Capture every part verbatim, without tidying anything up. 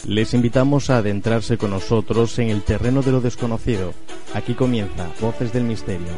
Les invitamos a adentrarse con nosotros en el terreno de lo desconocido. Aquí comienza Voces del Misterio.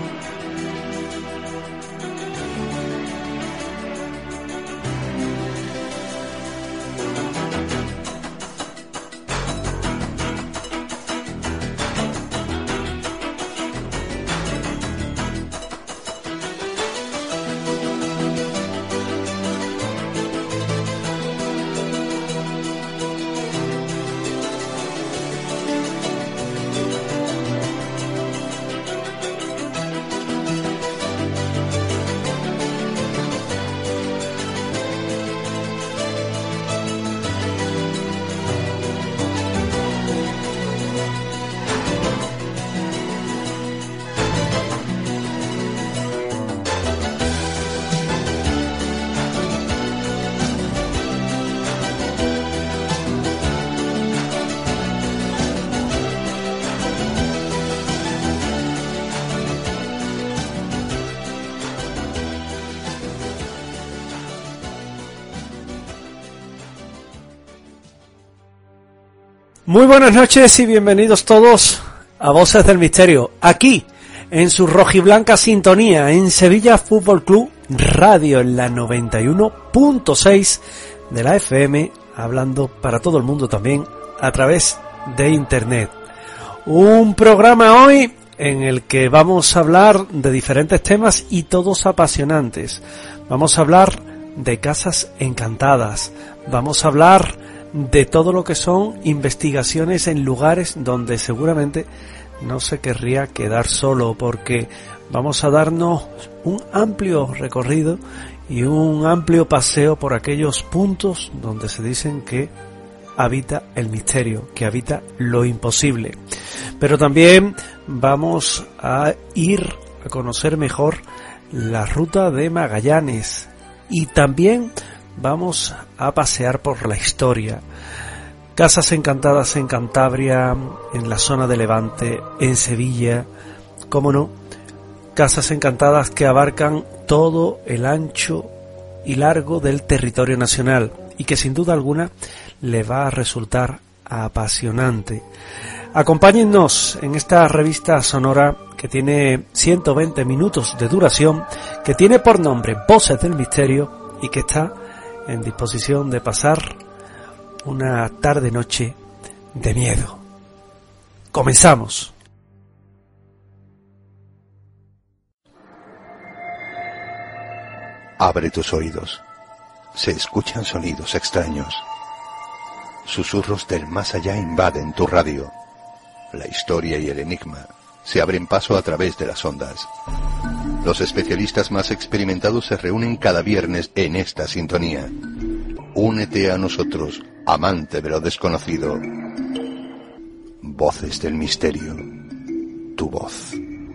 Muy buenas noches y bienvenidos todos a Voces del Misterio, aquí en su rojiblanca sintonía en Sevilla Fútbol Club Radio en la noventa y uno punto seis de la F M, hablando para todo el mundo también a través de internet. Un programa hoy en el que vamos a hablar de diferentes temas y todos apasionantes. Vamos a hablar de casas encantadas, vamos a hablar de todo lo que son investigaciones en lugares donde seguramente no se querría quedar solo, porque vamos a darnos un amplio recorrido y un amplio paseo por aquellos puntos donde se dicen que habita el misterio, que habita lo imposible. Pero también vamos a ir a conocer mejor la ruta de Magallanes y también vamos a pasear por la historia. Casas encantadas en Cantabria, en la zona de Levante, en Sevilla, cómo no, casas encantadas que abarcan todo el ancho y largo del territorio nacional y que sin duda alguna le va a resultar apasionante. Acompáñennos en esta revista sonora que tiene ciento veinte minutos de duración, que tiene por nombre Voces del Misterio y que está en disposición de pasar una tarde-noche de miedo. ¡Comenzamos! Abre tus oídos. Se escuchan sonidos extraños. Susurros del más allá invaden tu radio. La historia y el enigma se abren paso a través de las ondas. Los especialistas más experimentados se reúnen cada viernes en esta sintonía. Únete a nosotros, amante de lo desconocido. Voces del Misterio. Tu voz.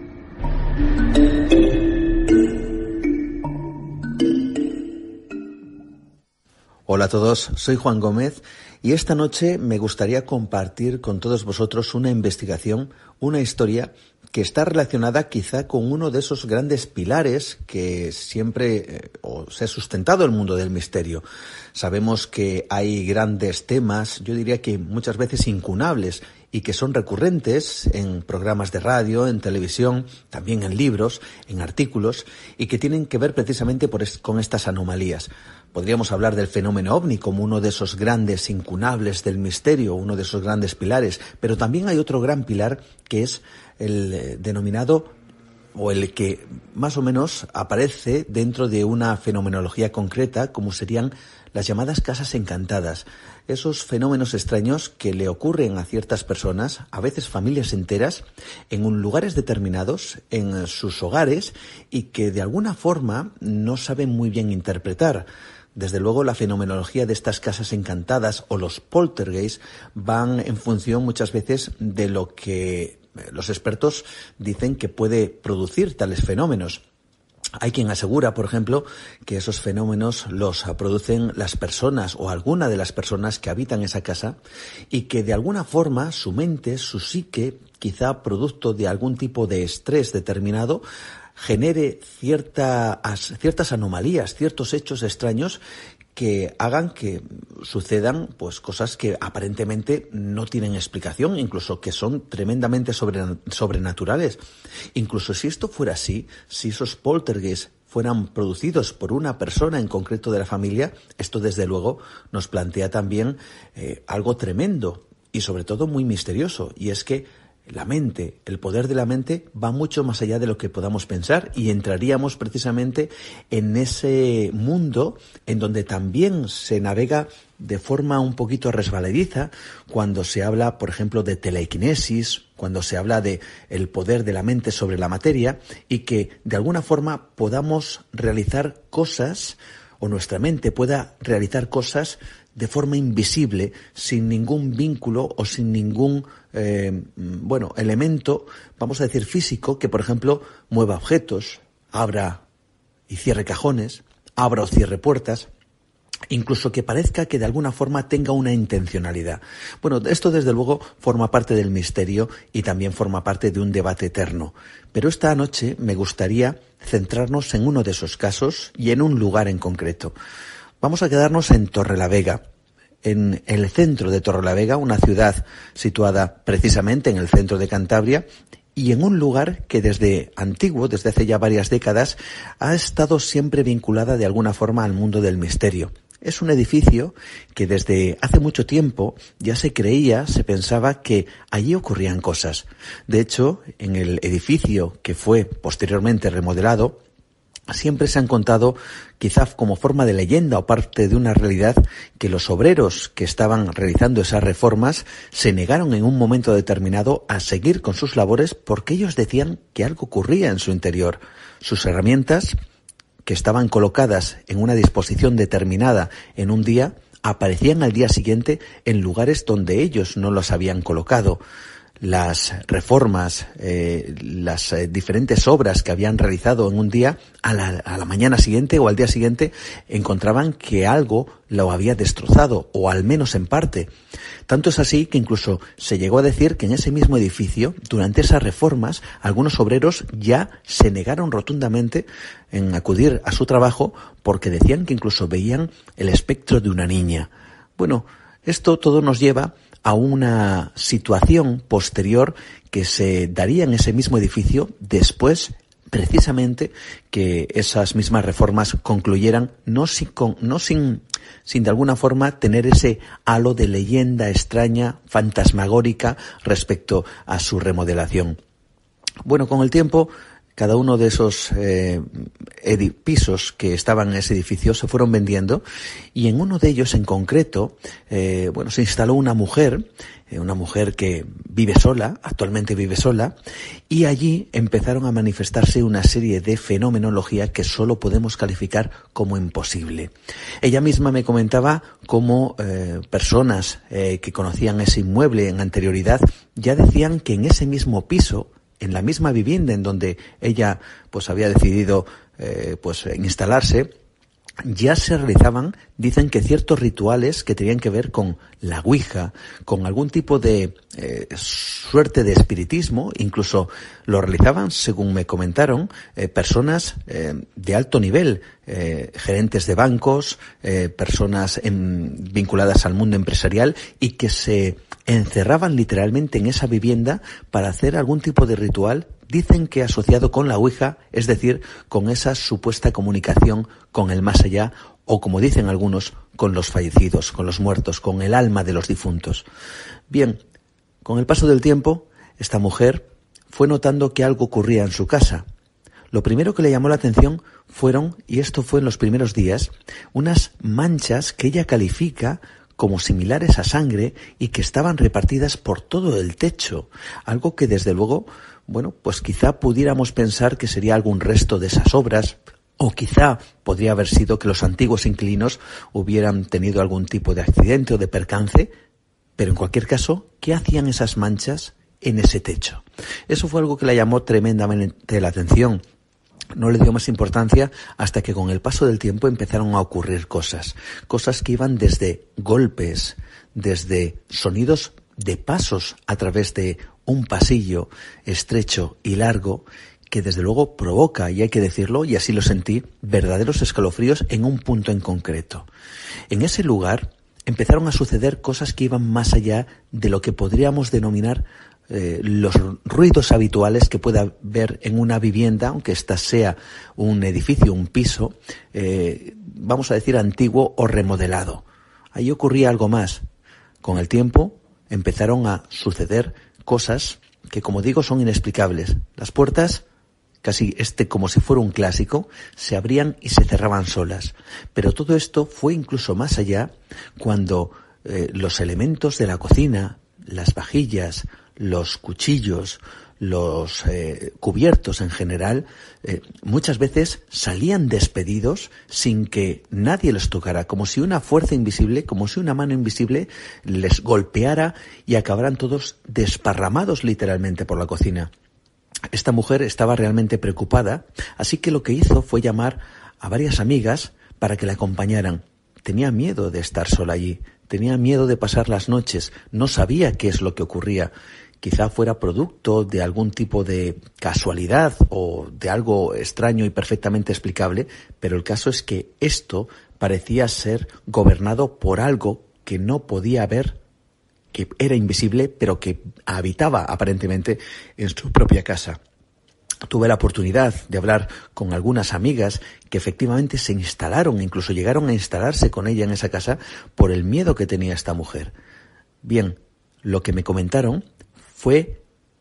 Hola a todos, soy Juan Gómez y esta noche me gustaría compartir con todos vosotros una investigación, una historia que está relacionada quizá con uno de esos grandes pilares que siempre eh, o se ha sustentado el mundo del misterio. Sabemos que hay grandes temas, yo diría que muchas veces incunables y que son recurrentes en programas de radio, en televisión, también en libros, en artículos y que tienen que ver precisamente por es, con estas anomalías. Podríamos hablar del fenómeno ovni como uno de esos grandes incunables del misterio, uno de esos grandes pilares, pero también hay otro gran pilar que es el eh, denominado o el que más o menos aparece dentro de una fenomenología concreta, como serían las llamadas casas encantadas. Esos fenómenos extraños que le ocurren a ciertas personas, a veces familias enteras, en un lugares determinados, en sus hogares, y que de alguna forma no saben muy bien interpretar. Desde luego, la fenomenología de estas casas encantadas o los poltergeists van en función muchas veces de lo que los expertos dicen que puede producir tales fenómenos. Hay quien asegura, por ejemplo, que esos fenómenos los producen las personas o alguna de las personas que habitan esa casa y que de alguna forma su mente, su psique, quizá producto de algún tipo de estrés determinado, genere cierta, ciertas anomalías, ciertos hechos extraños que hagan que sucedan pues cosas que aparentemente no tienen explicación, incluso que son tremendamente sobre, sobrenaturales. Incluso si esto fuera así, si esos poltergeists fueran producidos por una persona en concreto de la familia, esto desde luego nos plantea también eh, algo tremendo y sobre todo muy misterioso, y es que la mente, el poder de la mente va mucho más allá de lo que podamos pensar, y entraríamos precisamente en ese mundo en donde también se navega de forma un poquito resbaladiza cuando se habla, por ejemplo, de telequinesis, cuando se habla de el poder de la mente sobre la materia, y que de alguna forma podamos realizar cosas, o nuestra mente pueda realizar cosas de forma invisible, sin ningún vínculo o sin ningún eh, bueno elemento, vamos a decir físico, que por ejemplo mueva objetos, abra y cierre cajones, abra o cierre puertas, incluso que parezca que de alguna forma tenga una intencionalidad. Bueno, esto desde luego forma parte del misterio y también forma parte de un debate eterno. Pero esta noche me gustaría centrarnos en uno de esos casos y en un lugar en concreto. Vamos a quedarnos en Torrelavega, en el centro de Torrelavega, una ciudad situada precisamente en el centro de Cantabria, y en un lugar que desde antiguo, desde hace ya varias décadas, ha estado siempre vinculada de alguna forma al mundo del misterio. Es un edificio que desde hace mucho tiempo ya se creía, se pensaba que allí ocurrían cosas. De hecho, en el edificio que fue posteriormente remodelado, siempre se han contado, quizá como forma de leyenda o parte de una realidad, que los obreros que estaban realizando esas reformas se negaron en un momento determinado a seguir con sus labores porque ellos decían que algo ocurría en su interior. Sus herramientas, que estaban colocadas en una disposición determinada en un día, aparecían al día siguiente en lugares donde ellos no los habían colocado. Las reformas, eh, las eh, diferentes obras que habían realizado en un día, a la, a la mañana siguiente o al día siguiente encontraban que algo lo había destrozado, o al menos en parte. Tanto es así que incluso se llegó a decir que en ese mismo edificio, durante esas reformas, algunos obreros ya se negaron rotundamente en acudir a su trabajo porque decían que incluso veían el espectro de una niña. Bueno, esto todo nos lleva a una situación posterior que se daría en ese mismo edificio después, precisamente, que esas mismas reformas concluyeran, no sin, no sin, sin de alguna forma tener ese halo de leyenda extraña, fantasmagórica respecto a su remodelación. Bueno, con el tiempo, cada uno de esos eh, pisos que estaban en ese edificio se fueron vendiendo, y en uno de ellos en concreto, eh, bueno, se instaló una mujer, eh, una mujer que vive sola, actualmente vive sola, y allí empezaron a manifestarse una serie de fenomenología que solo podemos calificar como imposible. Ella misma me comentaba cómo eh, personas eh, que conocían ese inmueble en anterioridad ya decían que en ese mismo piso, en la misma vivienda en donde ella pues había decidido eh, pues instalarse, ya se realizaban, dicen que ciertos rituales que tenían que ver con la ouija, con algún tipo de eh, suerte de espiritismo. Incluso lo realizaban, según me comentaron, eh, personas eh, de alto nivel, eh, gerentes de bancos, eh, personas en, vinculadas al mundo empresarial, y que se encerraban literalmente en esa vivienda para hacer algún tipo de ritual, dicen que asociado con la ouija, es decir, con esa supuesta comunicación con el más allá, o como dicen algunos, con los fallecidos, con los muertos, con el alma de los difuntos. Bien, con el paso del tiempo, esta mujer fue notando que algo ocurría en su casa. Lo primero que le llamó la atención fueron, y esto fue en los primeros días, unas manchas que ella califica como similares a sangre y que estaban repartidas por todo el techo, algo que desde luego, bueno, pues quizá pudiéramos pensar que sería algún resto de esas obras, o quizá podría haber sido que los antiguos inquilinos hubieran tenido algún tipo de accidente o de percance, pero en cualquier caso, ¿qué hacían esas manchas en ese techo? Eso fue algo que le llamó tremendamente la atención. No le dio más importancia hasta que con el paso del tiempo empezaron a ocurrir cosas, cosas que iban desde golpes, desde sonidos de pasos a través de un pasillo estrecho y largo, que desde luego provoca, y hay que decirlo, y así lo sentí, verdaderos escalofríos en un punto en concreto. En ese lugar empezaron a suceder cosas que iban más allá de lo que podríamos denominar eh, los ruidos habituales que pueda haber en una vivienda, aunque ésta sea un edificio, un piso, eh, vamos a decir antiguo o remodelado. Ahí ocurría algo más. Con el tiempo empezaron a suceder cosas que, como digo, son inexplicables. Las puertas, casi este como si fuera un clásico, se abrían y se cerraban solas. Pero todo esto fue incluso más allá cuando eh, los elementos de la cocina, las vajillas, los cuchillos, los eh, cubiertos en general, eh, muchas veces salían despedidos sin que nadie los tocara, como si una fuerza invisible, como si una mano invisible les golpeara y acabaran todos desparramados literalmente por la cocina. Esta mujer estaba realmente preocupada, así que lo que hizo fue llamar a varias amigas para que la acompañaran. Tenía miedo de estar sola allí, tenía miedo de pasar las noches, no sabía qué es lo que ocurría. Quizá fuera producto de algún tipo de casualidad o de algo extraño y perfectamente explicable, pero el caso es que esto parecía ser gobernado por algo que no podía ver, que era invisible, pero que habitaba aparentemente en su propia casa. Tuve la oportunidad de hablar con algunas amigas que efectivamente se instalaron, incluso llegaron a instalarse con ella en esa casa por el miedo que tenía esta mujer. Bien, lo que me comentaron fue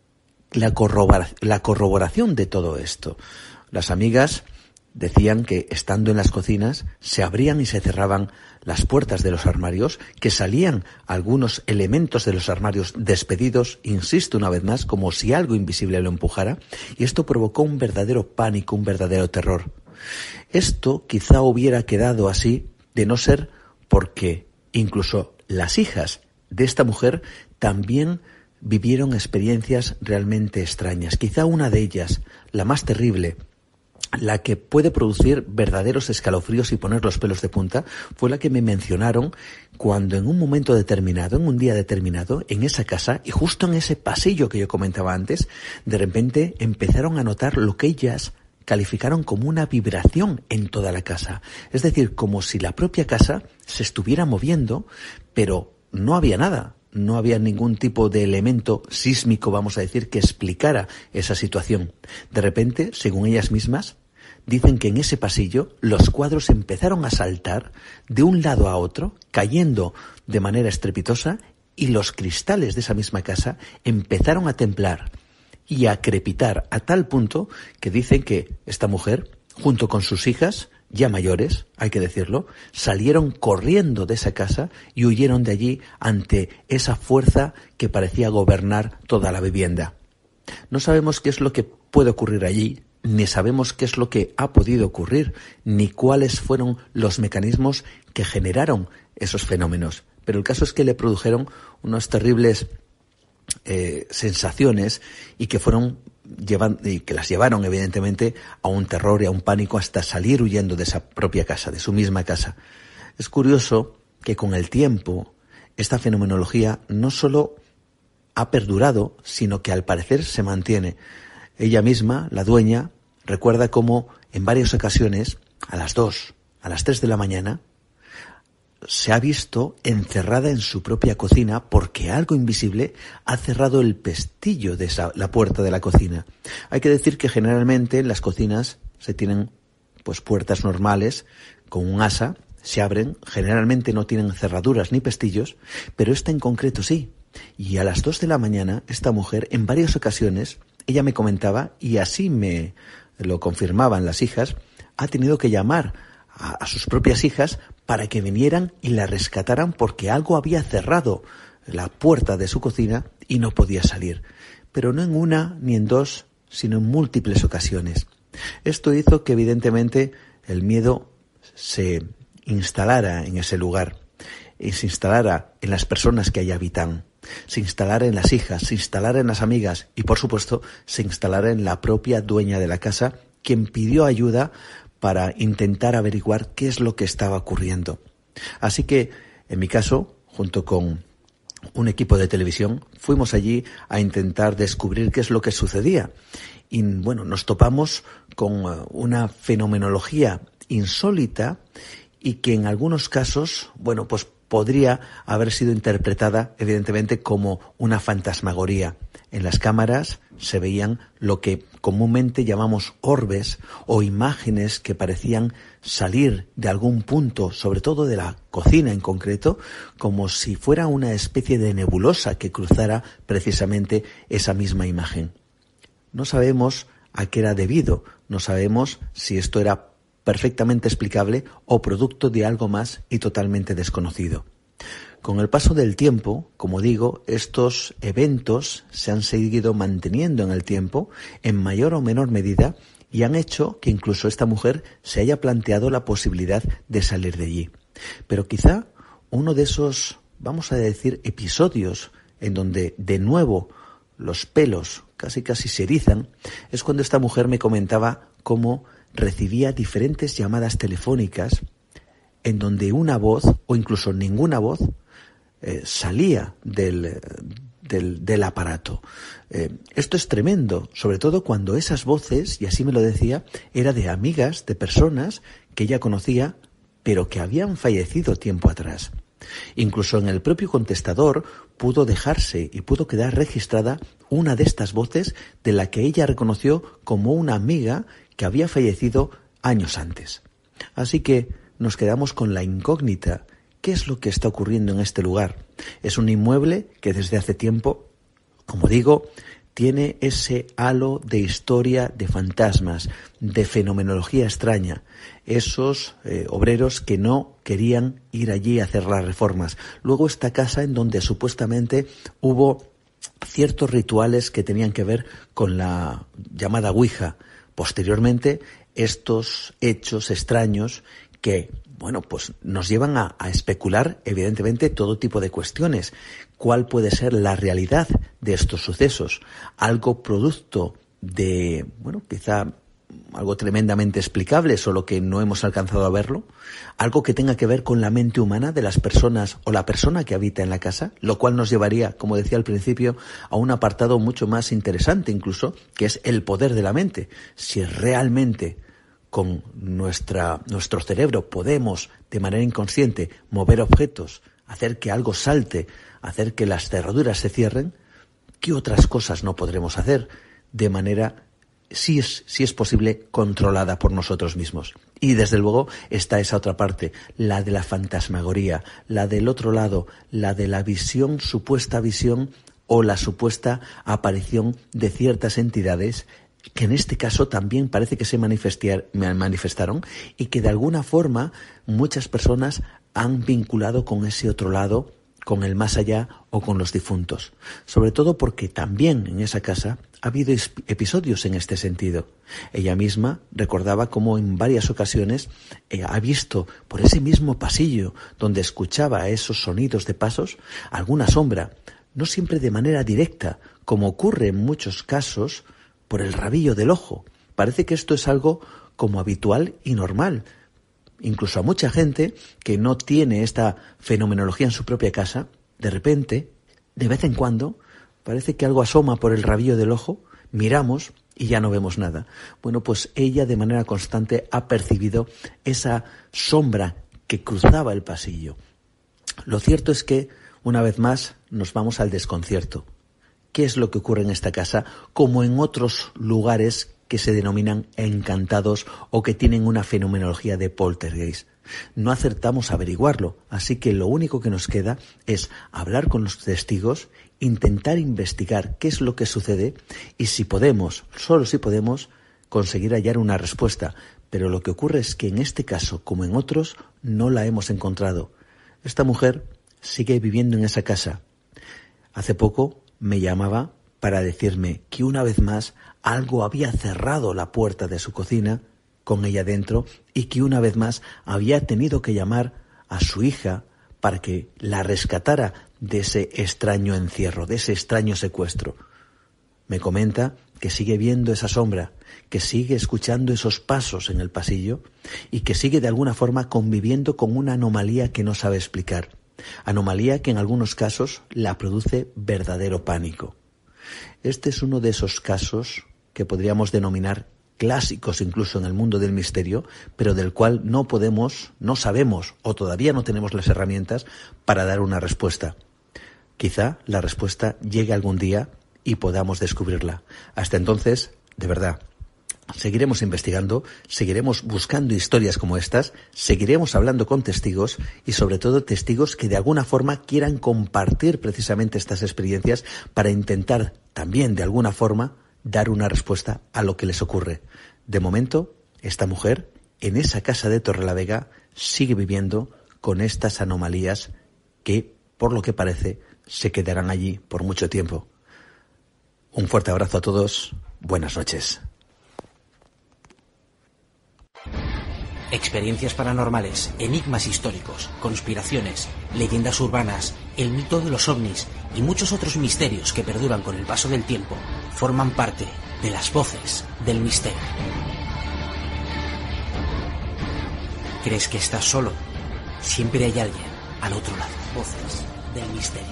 la, corrobora, la corroboración de todo esto. Las amigas decían que estando en las cocinas se abrían y se cerraban las puertas de los armarios, que salían algunos elementos de los armarios despedidos, insisto una vez más, como si algo invisible lo empujara, y esto provocó un verdadero pánico, un verdadero terror. Esto quizá hubiera quedado así de no ser porque incluso las hijas de esta mujer también vivieron experiencias realmente extrañas. Quizá una de ellas, la más terrible, la que puede producir verdaderos escalofríos y poner los pelos de punta, fue la que me mencionaron cuando en un momento determinado, en un día determinado, en esa casa y justo en ese pasillo que yo comentaba antes, de repente empezaron a notar lo que ellas calificaron como una vibración en toda la casa. Es decir, como si la propia casa se estuviera moviendo, pero no había nada. No había ningún tipo de elemento sísmico, vamos a decir, que explicara esa situación. De repente, según ellas mismas, dicen que en ese pasillo los cuadros empezaron a saltar de un lado a otro, cayendo de manera estrepitosa, y los cristales de esa misma casa empezaron a temblar y a crepitar a tal punto que dicen que esta mujer, junto con sus hijas, ya mayores, hay que decirlo, salieron corriendo de esa casa y huyeron de allí ante esa fuerza que parecía gobernar toda la vivienda. No sabemos qué es lo que puede ocurrir allí, ni sabemos qué es lo que ha podido ocurrir, ni cuáles fueron los mecanismos que generaron esos fenómenos. Pero el caso es que le produjeron unas terribles eh, sensaciones y que fueron Llevan, y que las llevaron evidentemente a un terror y a un pánico hasta salir huyendo de esa propia casa, de su misma casa. Es curioso que con el tiempo esta fenomenología no solo ha perdurado, sino que al parecer se mantiene. Ella misma, la dueña, recuerda cómo en varias ocasiones, a las dos, a las tres de la mañana, se ha visto encerrada en su propia cocina porque algo invisible ha cerrado el pestillo de esa, la puerta de la cocina. Hay que decir que generalmente en las cocinas se tienen pues puertas normales con un asa, se abren, generalmente no tienen cerraduras ni pestillos, pero esta en concreto sí. Y a las dos de la mañana esta mujer en varias ocasiones, ella me comentaba, y así me lo confirmaban las hijas, ha tenido que llamar a, a sus propias hijas para que vinieran y la rescataran porque algo había cerrado la puerta de su cocina y no podía salir. Pero no en una ni en dos, sino en múltiples ocasiones. Esto hizo que evidentemente el miedo se instalara en ese lugar y se instalara en las personas que allí habitan, se instalara en las hijas, se instalara en las amigas y por supuesto se instalara en la propia dueña de la casa, quien pidió ayuda para intentar averiguar qué es lo que estaba ocurriendo. Así que, en mi caso, junto con un equipo de televisión, fuimos allí a intentar descubrir qué es lo que sucedía. Y bueno, nos topamos con una fenomenología insólita y que en algunos casos, bueno, pues podría haber sido interpretada evidentemente como una fantasmagoría. En las cámaras se veían lo que comúnmente llamamos orbes o imágenes que parecían salir de algún punto, sobre todo de la cocina en concreto, como si fuera una especie de nebulosa que cruzara precisamente esa misma imagen. No sabemos a qué era debido, no sabemos si esto era perfectamente explicable o producto de algo más y totalmente desconocido. Con el paso del tiempo, como digo, estos eventos se han seguido manteniendo en el tiempo, en mayor o menor medida, y han hecho que incluso esta mujer se haya planteado la posibilidad de salir de allí. Pero quizá uno de esos, vamos a decir, episodios en donde de nuevo los pelos casi casi se erizan, es cuando esta mujer me comentaba cómo recibía diferentes llamadas telefónicas en donde una voz, o incluso ninguna voz, eh, salía del, del, del aparato. Eh, esto es tremendo, sobre todo cuando esas voces, y así me lo decía, era de amigas, de personas que ella conocía, pero que habían fallecido tiempo atrás. Incluso en el propio contestador pudo dejarse y pudo quedar registrada una de estas voces de la que ella reconoció como una amiga que había fallecido años antes. Así que nos quedamos con la incógnita. ¿Qué es lo que está ocurriendo en este lugar? Es un inmueble que desde hace tiempo, como digo, tiene ese halo de historia, de fantasmas, de fenomenología extraña. Esos eh, obreros que no querían ir allí a hacer las reformas. Luego esta casa en donde supuestamente hubo ciertos rituales que tenían que ver con la llamada Ouija. Posteriormente, estos hechos extraños que, bueno, pues nos llevan a, a especular, evidentemente, todo tipo de cuestiones. ¿Cuál puede ser la realidad de estos sucesos? Algo producto de, bueno, quizá algo tremendamente explicable, solo que no hemos alcanzado a verlo. Algo que tenga que ver con la mente humana de las personas o la persona que habita en la casa, lo cual nos llevaría, como decía al principio, a un apartado mucho más interesante incluso, que es el poder de la mente. Si realmente con nuestra, nuestro cerebro podemos, de manera inconsciente, mover objetos, hacer que algo salte, hacer que las cerraduras se cierren, ¿qué otras cosas no podremos hacer de manera, si es, si es posible, controlada por nosotros mismos? Y desde luego está esa otra parte, la de la fantasmagoría, la del otro lado, la de la visión, supuesta visión o la supuesta aparición de ciertas entidades que en este caso también parece que se manifestaron y que de alguna forma muchas personas han vinculado con ese otro lado, con el más allá o con los difuntos. Sobre todo porque también en esa casa ha habido episodios en este sentido. Ella misma recordaba cómo en varias ocasiones eh, ha visto por ese mismo pasillo donde escuchaba esos sonidos de pasos alguna sombra, no siempre de manera directa, como ocurre en muchos casos, por el rabillo del ojo. Parece que esto es algo como habitual y normal. Incluso a mucha gente que no tiene esta fenomenología en su propia casa, de repente, de vez en cuando, parece que algo asoma por el rabillo del ojo, miramos y ya no vemos nada. Bueno, pues ella de manera constante ha percibido esa sombra que cruzaba el pasillo. Lo cierto es que, una vez más, nos vamos al desconcierto. ¿Qué es lo que ocurre en esta casa, como en otros lugares que se denominan encantados o que tienen una fenomenología de poltergeist? No acertamos a averiguarlo, así que lo único que nos queda es hablar con los testigos, intentar investigar qué es lo que sucede y si podemos, solo si podemos, conseguir hallar una respuesta. Pero lo que ocurre es que en este caso, como en otros, no la hemos encontrado. Esta mujer sigue viviendo en esa casa. Hace poco me llamaba para decirme que una vez más algo había cerrado la puerta de su cocina con ella dentro y que una vez más había tenido que llamar a su hija para que la rescatara de ese extraño encierro, de ese extraño secuestro. Me comenta que sigue viendo esa sombra, que sigue escuchando esos pasos en el pasillo y que sigue de alguna forma conviviendo con una anomalía que no sabe explicar. anomalía que en algunos casos la produce verdadero pánico. Este es uno de esos casos que podríamos denominar clásicos incluso en el mundo del misterio, pero del cual no podemos, no sabemos o todavía no tenemos las herramientas para dar una respuesta. Quizá la respuesta llegue algún día y podamos descubrirla. Hasta entonces, de verdad, seguiremos investigando, seguiremos buscando historias como estas, seguiremos hablando con testigos y sobre todo testigos que de alguna forma quieran compartir precisamente estas experiencias para intentar también de alguna forma dar una respuesta a lo que les ocurre. De momento, esta mujer en esa casa de Torrelavega sigue viviendo con estas anomalías que, por lo que parece, se quedarán allí por mucho tiempo. Un fuerte abrazo a todos. Buenas noches. Experiencias paranormales, enigmas históricos, conspiraciones, leyendas urbanas, el mito de los ovnis y muchos otros misterios que perduran con el paso del tiempo forman parte de las voces del misterio. ¿Crees que estás solo? Siempre hay alguien al otro lado. Voces del misterio.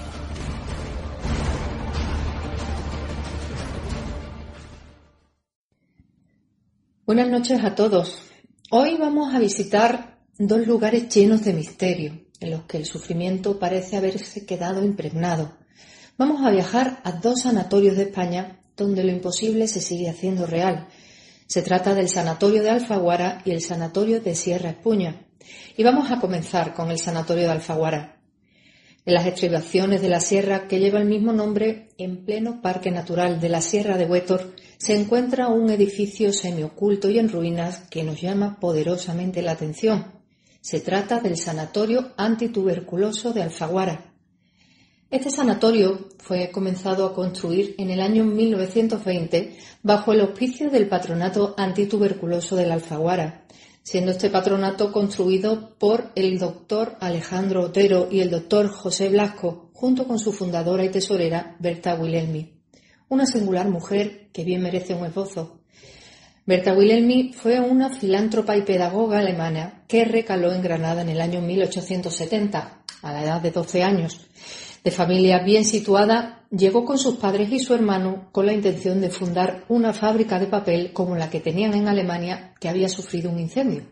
Buenas noches a todos. Hoy vamos a visitar dos lugares llenos de misterio, en los que el sufrimiento parece haberse quedado impregnado. Vamos a viajar a dos sanatorios de España donde lo imposible se sigue haciendo real. Se trata del Sanatorio de Alfaguara y el Sanatorio de Sierra Espuña. Y vamos a comenzar con el Sanatorio de Alfaguara. En las estribaciones de la sierra que lleva el mismo nombre, en pleno Parque Natural de la Sierra de Huétor, se encuentra un edificio semioculto y en ruinas que nos llama poderosamente la atención. Se trata del Sanatorio Antituberculoso de Alfaguara. Este sanatorio fue comenzado a construir en el año mil novecientos veinte bajo el auspicio del Patronato Antituberculoso de la Alfaguara, siendo este patronato construido por el doctor Alejandro Otero y el doctor José Blasco, junto con su fundadora y tesorera Berta Wilhelmi, una singular mujer que bien merece un esbozo. Berta Wilhelmi fue una filántropa y pedagoga alemana que recaló en Granada en el año mil ochocientos setenta, a la edad de doce años. De familia bien situada, llegó con sus padres y su hermano con la intención de fundar una fábrica de papel como la que tenían en Alemania, que había sufrido un incendio.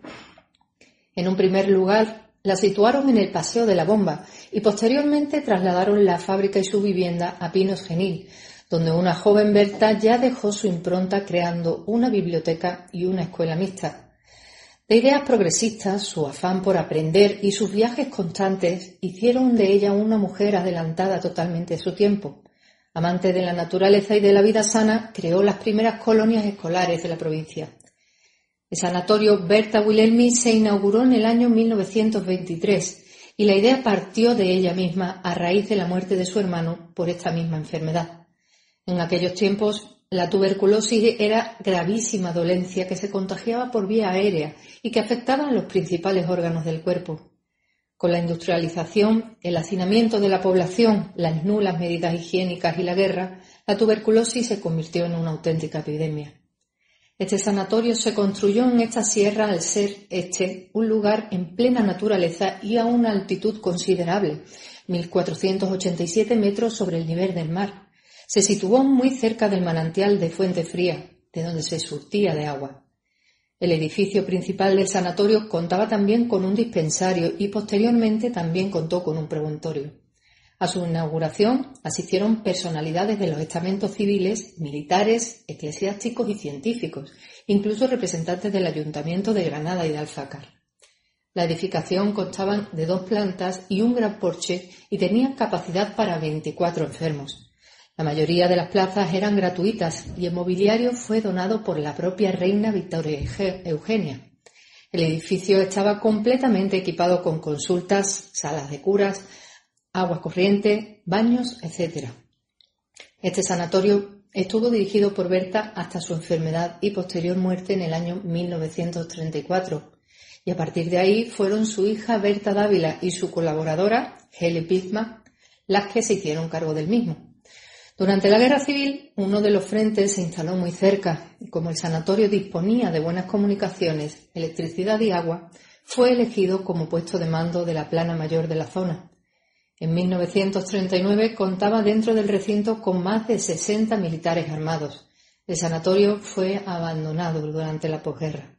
En un primer lugar, la situaron en el Paseo de la Bomba y posteriormente trasladaron la fábrica y su vivienda a Pinos Genil, donde una joven Berta ya dejó su impronta creando una biblioteca y una escuela mixta. De ideas progresistas, su afán por aprender y sus viajes constantes hicieron de ella una mujer adelantada totalmente a su tiempo. Amante de la naturaleza y de la vida sana, creó las primeras colonias escolares de la provincia. El sanatorio Berta Wilhelmi se inauguró en el año mil novecientos veintitrés y la idea partió de ella misma a raíz de la muerte de su hermano por esta misma enfermedad. En aquellos tiempos, la tuberculosis era gravísima dolencia que se contagiaba por vía aérea y que afectaba a los principales órganos del cuerpo. Con la industrialización, el hacinamiento de la población, las nulas medidas higiénicas y la guerra, la tuberculosis se convirtió en una auténtica epidemia. Este sanatorio se construyó en esta sierra al ser este un lugar en plena naturaleza y a una altitud considerable, mil cuatrocientos ochenta y siete metros sobre el nivel del mar. Se situó muy cerca del manantial de Fuente Fría, de donde se surtía de agua. El edificio principal del sanatorio contaba también con un dispensario y posteriormente también contó con un pregontorio. A su inauguración asistieron personalidades de los estamentos civiles, militares, eclesiásticos y científicos, incluso representantes del Ayuntamiento de Granada y de Alfácar. La edificación constaba de dos plantas y un gran porche y tenía capacidad para veinticuatro enfermos. La mayoría de las plazas eran gratuitas y el mobiliario fue donado por la propia reina Victoria Eugenia. El edificio estaba completamente equipado con consultas, salas de curas, agua corriente, baños, etcétera. Este sanatorio estuvo dirigido por Berta hasta su enfermedad y posterior muerte en el año mil novecientos treinta y cuatro. Y a partir de ahí fueron su hija Berta Dávila y su colaboradora, Helle Bismarck, las que se hicieron cargo del mismo. Durante la Guerra Civil, uno de los frentes se instaló muy cerca y como el sanatorio disponía de buenas comunicaciones, electricidad y agua, fue elegido como puesto de mando de la plana mayor de la zona. En mil novecientos treinta y nueve contaba dentro del recinto con más de sesenta militares armados. El sanatorio fue abandonado durante la posguerra.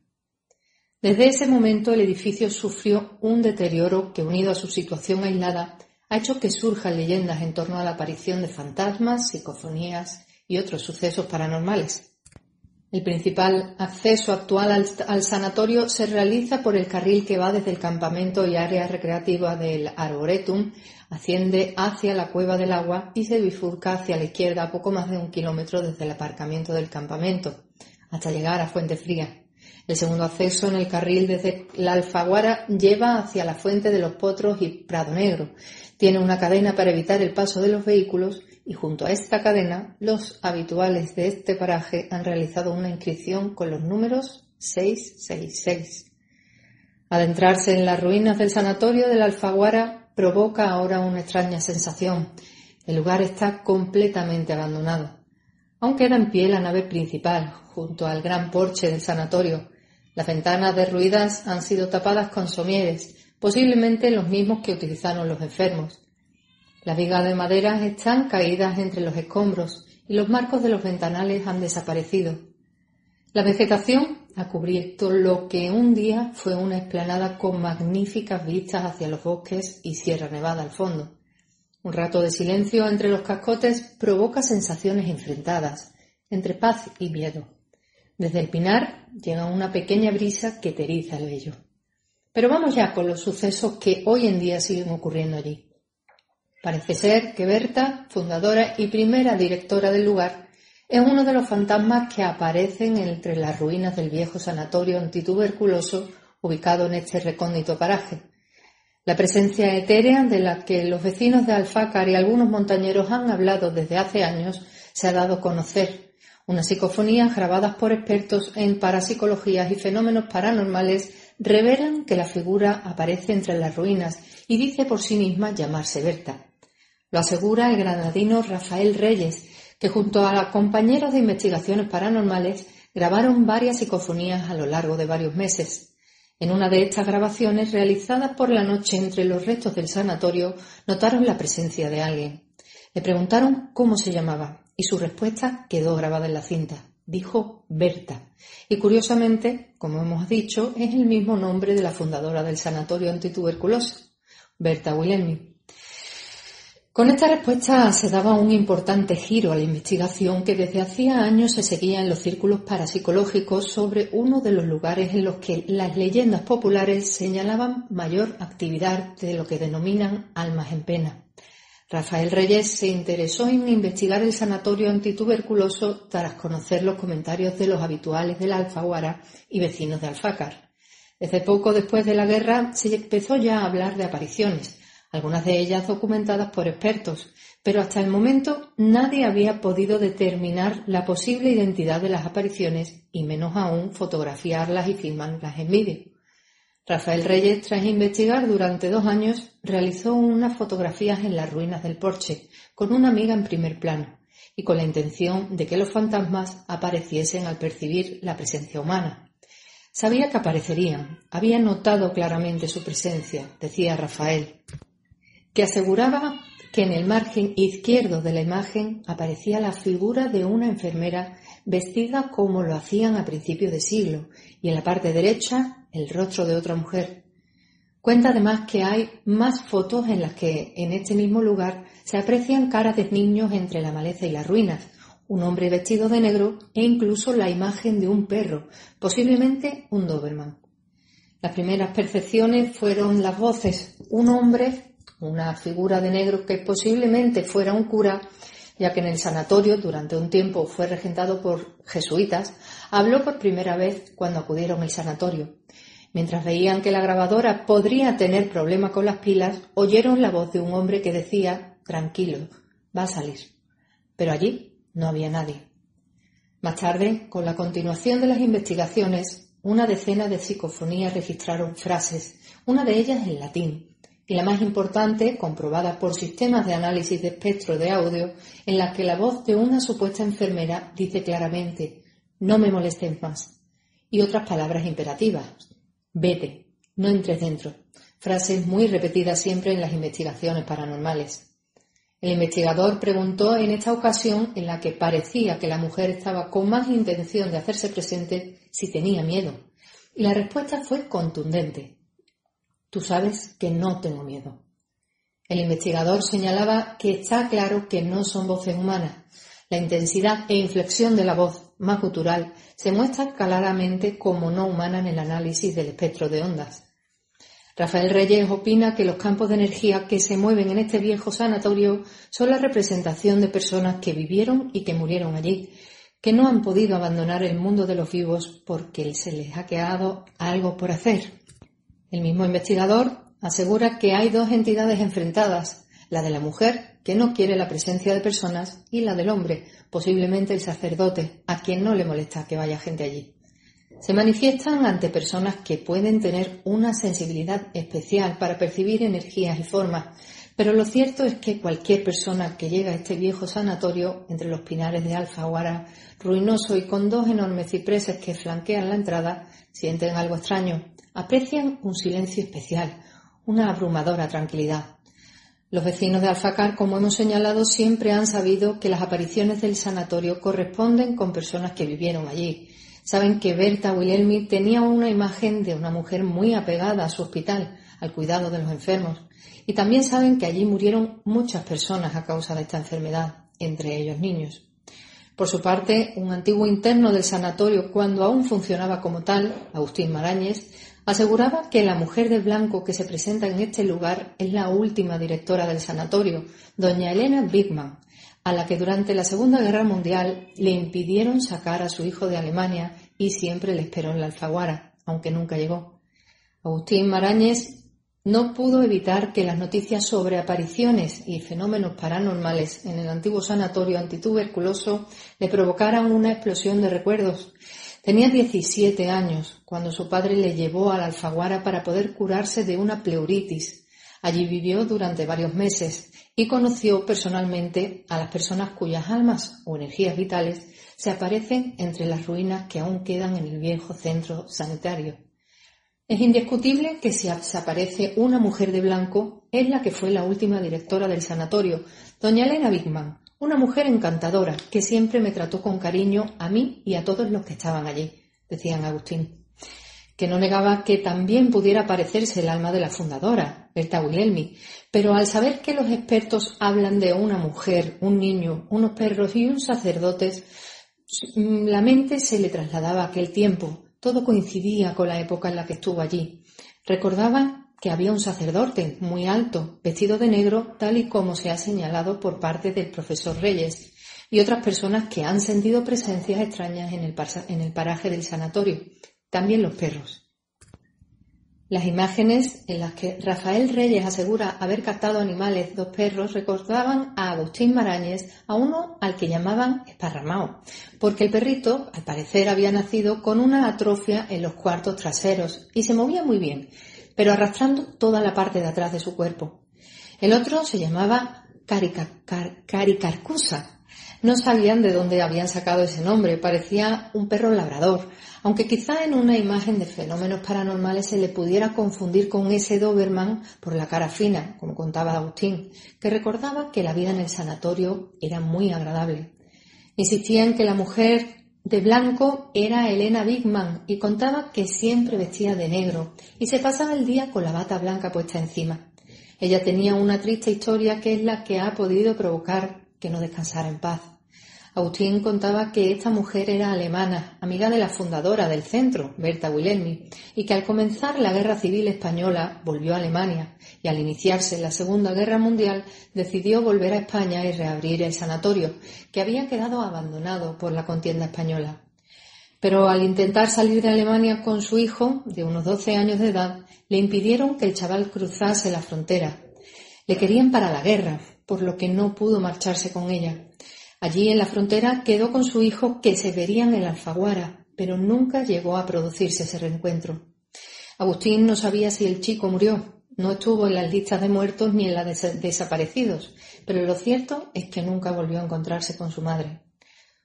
Desde ese momento el edificio sufrió un deterioro que, unido a su situación aislada, ha hecho que surjan leyendas en torno a la aparición de fantasmas, psicofonías y otros sucesos paranormales. El principal acceso actual al, al sanatorio se realiza por el carril que va desde el campamento y área recreativa del Arboretum, asciende hacia la Cueva del Agua y se bifurca hacia la izquierda a poco más de un kilómetro desde el aparcamiento del campamento, hasta llegar a Fuente Fría. El segundo acceso en el carril desde la Alfaguara lleva hacia la Fuente de los Potros y Prado Negro. Tiene una cadena para evitar el paso de los vehículos y junto a esta cadena los habituales de este paraje han realizado una inscripción con los números seiscientos sesenta y seis. Adentrarse en las ruinas del sanatorio de la Alfaguara provoca ahora una extraña sensación. El lugar está completamente abandonado. Aún queda en pie la nave principal, junto al gran porche del sanatorio. Las ventanas derruidas han sido tapadas con somieres, posiblemente los mismos que utilizaron los enfermos. Las vigas de madera están caídas entre los escombros y los marcos de los ventanales han desaparecido. La vegetación ha cubierto lo que un día fue una explanada con magníficas vistas hacia los bosques y Sierra Nevada al fondo. Un rato de silencio entre los cascotes provoca sensaciones enfrentadas, entre paz y miedo. Desde el pinar llega una pequeña brisa que te eriza el vello. Pero vamos ya con los sucesos que hoy en día siguen ocurriendo allí. Parece ser que Berta, fundadora y primera directora del lugar, es uno de los fantasmas que aparecen entre las ruinas del viejo sanatorio antituberculoso ubicado en este recóndito paraje. La presencia etérea de la que los vecinos de Alfácar y algunos montañeros han hablado desde hace años se ha dado a conocer. Unas psicofonías grabadas por expertos en parapsicología y fenómenos paranormales revelan que la figura aparece entre las ruinas y dice por sí misma llamarse Berta. Lo asegura el granadino Rafael Reyes, que junto a compañeros de investigaciones paranormales grabaron varias psicofonías a lo largo de varios meses. En una de estas grabaciones, realizadas por la noche entre los restos del sanatorio, notaron la presencia de alguien. Le preguntaron cómo se llamaba y su respuesta quedó grabada en la cinta. Dijo Berta. Y curiosamente, como hemos dicho, es el mismo nombre de la fundadora del sanatorio antituberculoso, Berta Wilhelmi. Con esta respuesta se daba un importante giro a la investigación que desde hacía años se seguía en los círculos parapsicológicos sobre uno de los lugares en los que las leyendas populares señalaban mayor actividad de lo que denominan almas en pena. Rafael Reyes se interesó en investigar el sanatorio antituberculoso tras conocer los comentarios de los habituales de la Alfaguara y vecinos de Alfácar. Desde poco después de la guerra se empezó ya a hablar de apariciones, algunas de ellas documentadas por expertos, pero hasta el momento nadie había podido determinar la posible identidad de las apariciones y menos aún fotografiarlas y filmarlas en vídeo. Rafael Reyes, tras investigar durante dos años, realizó unas fotografías en las ruinas del porche, con una amiga en primer plano, y con la intención de que los fantasmas apareciesen al percibir la presencia humana. Sabía que aparecerían, había notado claramente su presencia, decía Rafael, que aseguraba que en el margen izquierdo de la imagen aparecía la figura de una enfermera vestida como lo hacían a principios de siglo, y en la parte derecha el rostro de otra mujer. Cuenta además que hay más fotos en las que en este mismo lugar se aprecian caras de niños entre la maleza y las ruinas, un hombre vestido de negro e incluso la imagen de un perro, posiblemente un Doberman. Las primeras percepciones fueron las voces. Un hombre, una figura de negro que posiblemente fuera un cura, ya que en el sanatorio durante un tiempo fue regentado por jesuitas, habló por primera vez cuando acudieron al sanatorio. Mientras veían que la grabadora podría tener problema con las pilas, oyeron la voz de un hombre que decía: «Tranquilo, va a salir». Pero allí no había nadie. Más tarde, con la continuación de las investigaciones, una decena de psicofonías registraron frases, una de ellas en latín, y la más importante, comprobada por sistemas de análisis de espectro de audio, en la que la voz de una supuesta enfermera dice claramente: «No me molestes más», y otras palabras imperativas: «Vete, no entres dentro». frases muy repetidas siempre en las investigaciones paranormales. El investigador preguntó en esta ocasión, en la que parecía que la mujer estaba con más intención de hacerse presente, si tenía miedo. Y la respuesta fue contundente. Tú sabes que no tengo miedo. El investigador señalaba que está claro que no son voces humanas. La intensidad e inflexión de la voz, más gutural, se muestra claramente como no humana en el análisis del espectro de ondas. Rafael Reyes opina que los campos de energía que se mueven en este viejo sanatorio son la representación de personas que vivieron y que murieron allí, que no han podido abandonar el mundo de los vivos porque se les ha quedado algo por hacer. El mismo investigador asegura que hay dos entidades enfrentadas, la de la mujer, que no quiere la presencia de personas, y la del hombre, posiblemente el sacerdote, a quien no le molesta que vaya gente allí. Se manifiestan ante personas que pueden tener una sensibilidad especial para percibir energías y formas, pero lo cierto es que cualquier persona que llega a este viejo sanatorio, entre los pinares de Alfaguara, ruinoso y con dos enormes cipreses que flanquean la entrada, sienten algo extraño, aprecian un silencio especial, una abrumadora tranquilidad. Los vecinos de Alfacar, como hemos señalado, siempre han sabido que las apariciones del sanatorio corresponden con personas que vivieron allí. Saben que Berta Wilhelmi tenía una imagen de una mujer muy apegada a su hospital, al cuidado de los enfermos, y también saben que allí murieron muchas personas a causa de esta enfermedad, entre ellos niños. Por su parte, un antiguo interno del sanatorio, cuando aún funcionaba como tal, Agustín Marañes, aseguraba que la mujer de blanco que se presenta en este lugar es la última directora del sanatorio, doña Elena Bigman, a la que durante la Segunda Guerra Mundial le impidieron sacar a su hijo de Alemania y siempre le esperó en la Alfaguara, aunque nunca llegó. Agustín Marañes no pudo evitar que las noticias sobre apariciones y fenómenos paranormales en el antiguo sanatorio antituberculoso le provocaran una explosión de recuerdos. Tenía diecisiete años cuando su padre le llevó a la Alfaguara para poder curarse de una pleuritis. Allí vivió durante varios meses y conoció personalmente a las personas cuyas almas o energías vitales se aparecen entre las ruinas que aún quedan en el viejo centro sanitario. Es indiscutible que si se aparece una mujer de blanco es la que fue la última directora del sanatorio, doña Elena Bigman, una mujer encantadora que siempre me trató con cariño a mí y a todos los que estaban allí, decían Agustín, que no negaba que también pudiera parecerse el alma de la fundadora, Berta Wilhelmi, pero al saber que los expertos hablan de una mujer, un niño, unos perros y un sacerdote, la mente se le trasladaba a aquel tiempo. Todo coincidía con la época en la que estuvo allí. Recordaba que había un sacerdote muy alto, vestido de negro, tal y como se ha señalado por parte del profesor Reyes, y otras personas que han sentido presencias extrañas en el, en el paraje del sanatorio. También los perros. Las imágenes en las que Rafael Reyes asegura haber captado animales, dos perros, recordaban a Agustín Marañes, a uno al que llamaban esparramao, porque el perrito, al parecer, había nacido con una atrofia en los cuartos traseros y se movía muy bien, pero arrastrando toda la parte de atrás de su cuerpo. El otro se llamaba Carica, Car, Caricarcusa. No sabían de dónde habían sacado ese nombre, parecía un perro labrador, aunque quizá en una imagen de fenómenos paranormales se le pudiera confundir con ese Doberman por la cara fina, como contaba Agustín, que recordaba que la vida en el sanatorio era muy agradable. Insistía en que la mujer de blanco era Elena Bigman y contaba que siempre vestía de negro y se pasaba el día con la bata blanca puesta encima. Ella tenía una triste historia que es la que ha podido provocar que no descansara en paz. Agustín contaba que esta mujer era alemana, amiga de la fundadora del centro, Berta Wilhelmi, y que al comenzar la Guerra Civil Española volvió a Alemania y al iniciarse la Segunda Guerra Mundial decidió volver a España y reabrir el sanatorio, que había quedado abandonado por la contienda española. Pero al intentar salir de Alemania con su hijo, de unos doce años de edad, le impidieron que el chaval cruzase la frontera. Le querían para la guerra, por lo que no pudo marcharse con ella. Allí en la frontera quedó con su hijo, que se verían en la Alfaguara, pero nunca llegó a producirse ese reencuentro. Agustín no sabía si el chico murió, no estuvo en las listas de muertos ni en las de desaparecidos, pero lo cierto es que nunca volvió a encontrarse con su madre.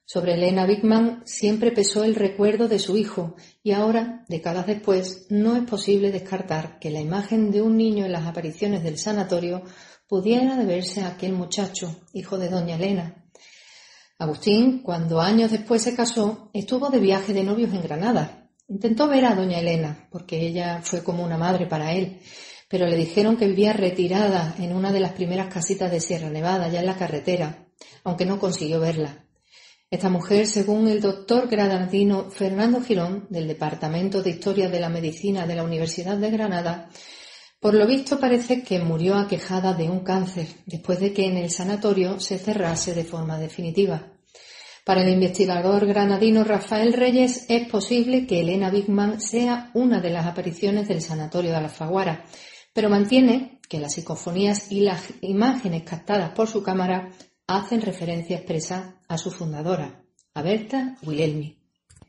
Sobre Elena Bigman siempre pesó el recuerdo de su hijo y ahora, décadas después, no es posible descartar que la imagen de un niño en las apariciones del sanatorio pudiera deberse a aquel muchacho, hijo de doña Elena. Agustín, cuando años después se casó, estuvo de viaje de novios en Granada. Intentó ver a doña Elena, porque ella fue como una madre para él, pero le dijeron que vivía retirada en una de las primeras casitas de Sierra Nevada, ya en la carretera, aunque no consiguió verla. Esta mujer, según el doctor granadino Fernando Girón, del Departamento de Historia de la Medicina de la Universidad de Granada, por lo visto parece que murió aquejada de un cáncer, después de que en el sanatorio se cerrase de forma definitiva. Para el investigador granadino Rafael Reyes, es posible que Elena Bigman sea una de las apariciones del sanatorio de Alfaguara, pero mantiene que las psicofonías y las imágenes captadas por su cámara hacen referencia expresa a su fundadora, a Berta Wilhelmi.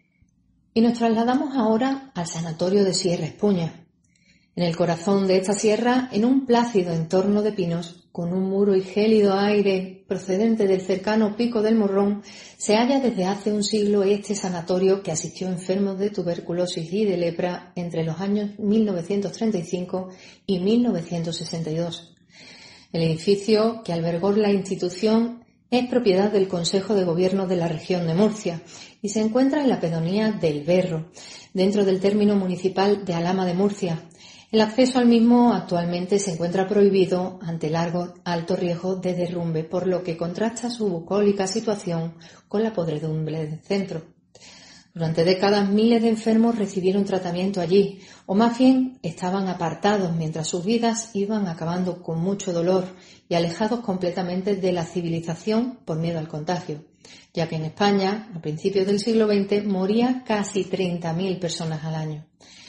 Y nos trasladamos ahora al sanatorio de Sierra Espuña. En el corazón de esta sierra, en un plácido entorno de pinos, con un muro y gélido aire procedente del cercano Pico del Morrón, se halla desde hace un siglo este sanatorio que asistió a enfermos de tuberculosis y de lepra entre los años mil novecientos treinta y cinco y mil novecientos sesenta y dos. El edificio que albergó la institución es propiedad del Consejo de Gobierno de la región de Murcia y se encuentra en la pedanía del Berro, dentro del término municipal de Alhama de Murcia. El acceso al mismo actualmente se encuentra prohibido ante largo alto riesgo de derrumbe, por lo que contrasta su bucólica situación con la podredumbre del centro. Durante décadas miles de enfermos recibieron tratamiento allí, o más bien estaban apartados mientras sus vidas iban acabando con mucho dolor y alejados completamente de la civilización por miedo al contagio, ya que en España, a principios del siglo veinte, morían casi treinta mil personas al año.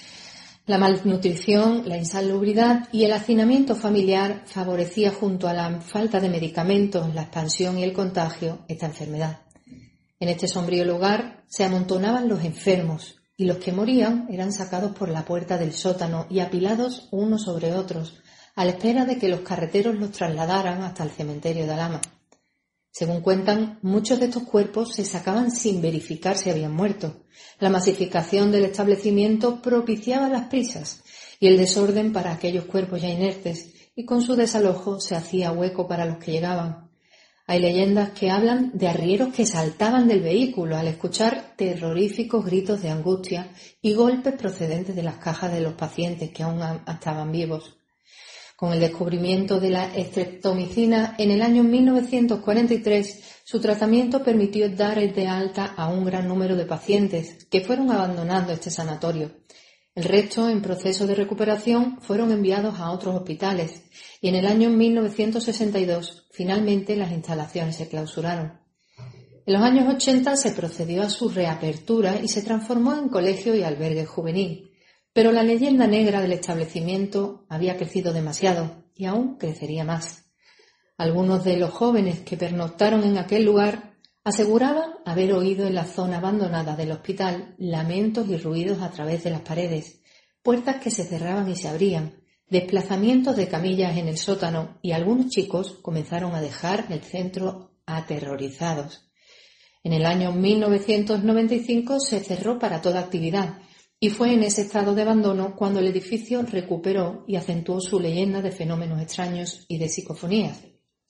La malnutrición, la insalubridad y el hacinamiento familiar favorecía, junto a la falta de medicamentos, la expansión y el contagio, esta enfermedad. En este sombrío lugar se amontonaban los enfermos y los que morían eran sacados por la puerta del sótano y apilados unos sobre otros, a la espera de que los carreteros los trasladaran hasta el cementerio de Alhama. Según cuentan, muchos de estos cuerpos se sacaban sin verificar si habían muerto. La masificación del establecimiento propiciaba las prisas y el desorden para aquellos cuerpos ya inertes, y con su desalojo se hacía hueco para los que llegaban. Hay leyendas que hablan de arrieros que saltaban del vehículo al escuchar terroríficos gritos de angustia y golpes procedentes de las cajas de los pacientes que aún estaban vivos. Con el descubrimiento de la estreptomicina en el año mil novecientos cuarenta y tres, su tratamiento permitió dar de alta a un gran número de pacientes que fueron abandonando este sanatorio. El resto, en proceso de recuperación, fueron enviados a otros hospitales y en el año mil novecientos sesenta y dos, finalmente, las instalaciones se clausuraron. En los años ochenta se procedió a su reapertura y se transformó en colegio y albergue juvenil. Pero la leyenda negra del establecimiento había crecido demasiado y aún crecería más. Algunos de los jóvenes que pernoctaron en aquel lugar aseguraban haber oído en la zona abandonada del hospital lamentos y ruidos a través de las paredes, puertas que se cerraban y se abrían, desplazamientos de camillas en el sótano, y algunos chicos comenzaron a dejar el centro aterrorizados. En el año mil novecientos noventa y cinco se cerró para toda actividad, y fue en ese estado de abandono cuando el edificio recuperó y acentuó su leyenda de fenómenos extraños y de psicofonías.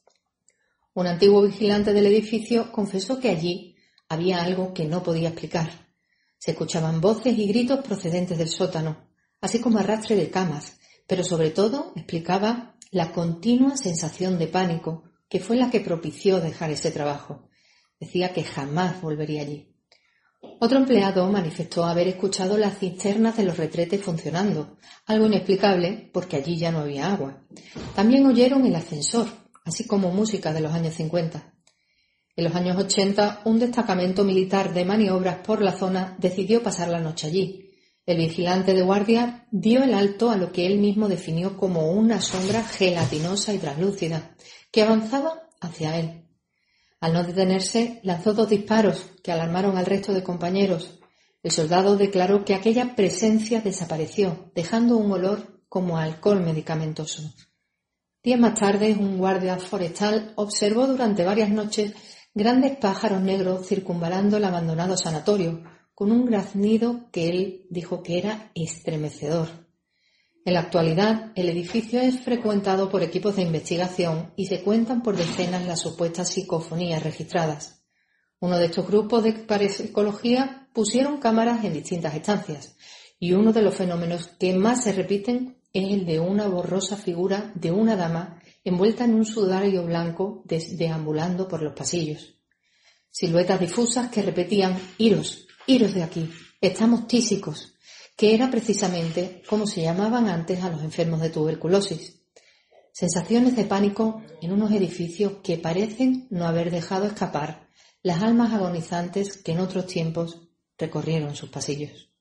Un antiguo vigilante del edificio confesó que allí había algo que no podía explicar. Se escuchaban voces y gritos procedentes del sótano, así como arrastre de camas, pero sobre todo explicaba la continua sensación de pánico, que fue la que propició dejar ese trabajo. Decía que jamás volvería allí. Otro empleado manifestó haber escuchado las cisternas de los retretes funcionando, algo inexplicable porque allí ya no había agua. También oyeron el ascensor, así como música de los años cincuenta. En los años ochenta, un destacamento militar de maniobras por la zona decidió pasar la noche allí. El vigilante de guardia dio el alto a lo que él mismo definió como una sombra gelatinosa y translúcida, que avanzaba hacia él. Al no detenerse, lanzó dos disparos que alarmaron al resto de compañeros. El soldado declaró que aquella presencia desapareció, dejando un olor como a alcohol medicamentoso. Días más tarde, un guardia forestal observó durante varias noches grandes pájaros negros circunvalando el abandonado sanatorio, con un graznido que él dijo que era estremecedor. En la actualidad, el edificio es frecuentado por equipos de investigación y se cuentan por decenas las supuestas psicofonías registradas. Uno de estos grupos de parapsicología pusieron cámaras en distintas estancias, y uno de los fenómenos que más se repiten es el de una borrosa figura de una dama envuelta en un sudario blanco deambulando por los pasillos. Siluetas difusas que repetían: iros, iros de aquí, estamos tísicos, que era precisamente como se llamaban antes a los enfermos de tuberculosis. Sensaciones de pánico en unos edificios que parecen no haber dejado escapar las almas agonizantes que en otros tiempos recorrieron sus pasillos.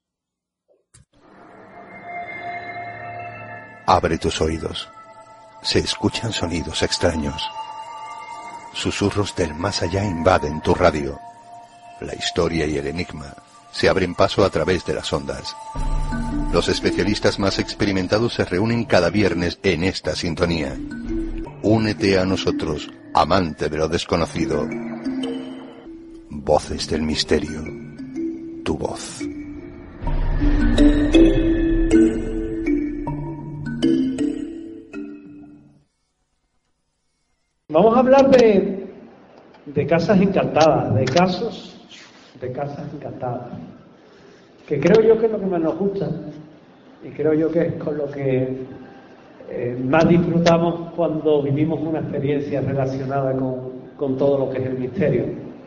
Abre tus oídos. Se escuchan sonidos extraños. Susurros del más allá invaden tu radio. La historia y el enigma se abren paso a través de las ondas. Los especialistas más experimentados se reúnen cada viernes en esta sintonía. Únete a nosotros, amante de lo desconocido. Voces del misterio. Tu voz. Vamos a hablar de, de casas encantadas, de casos de casas encantadas, que creo yo que es lo que más nos gusta y creo yo que es con lo que eh, más disfrutamos cuando vivimos una experiencia relacionada con, con todo lo que es el misterio.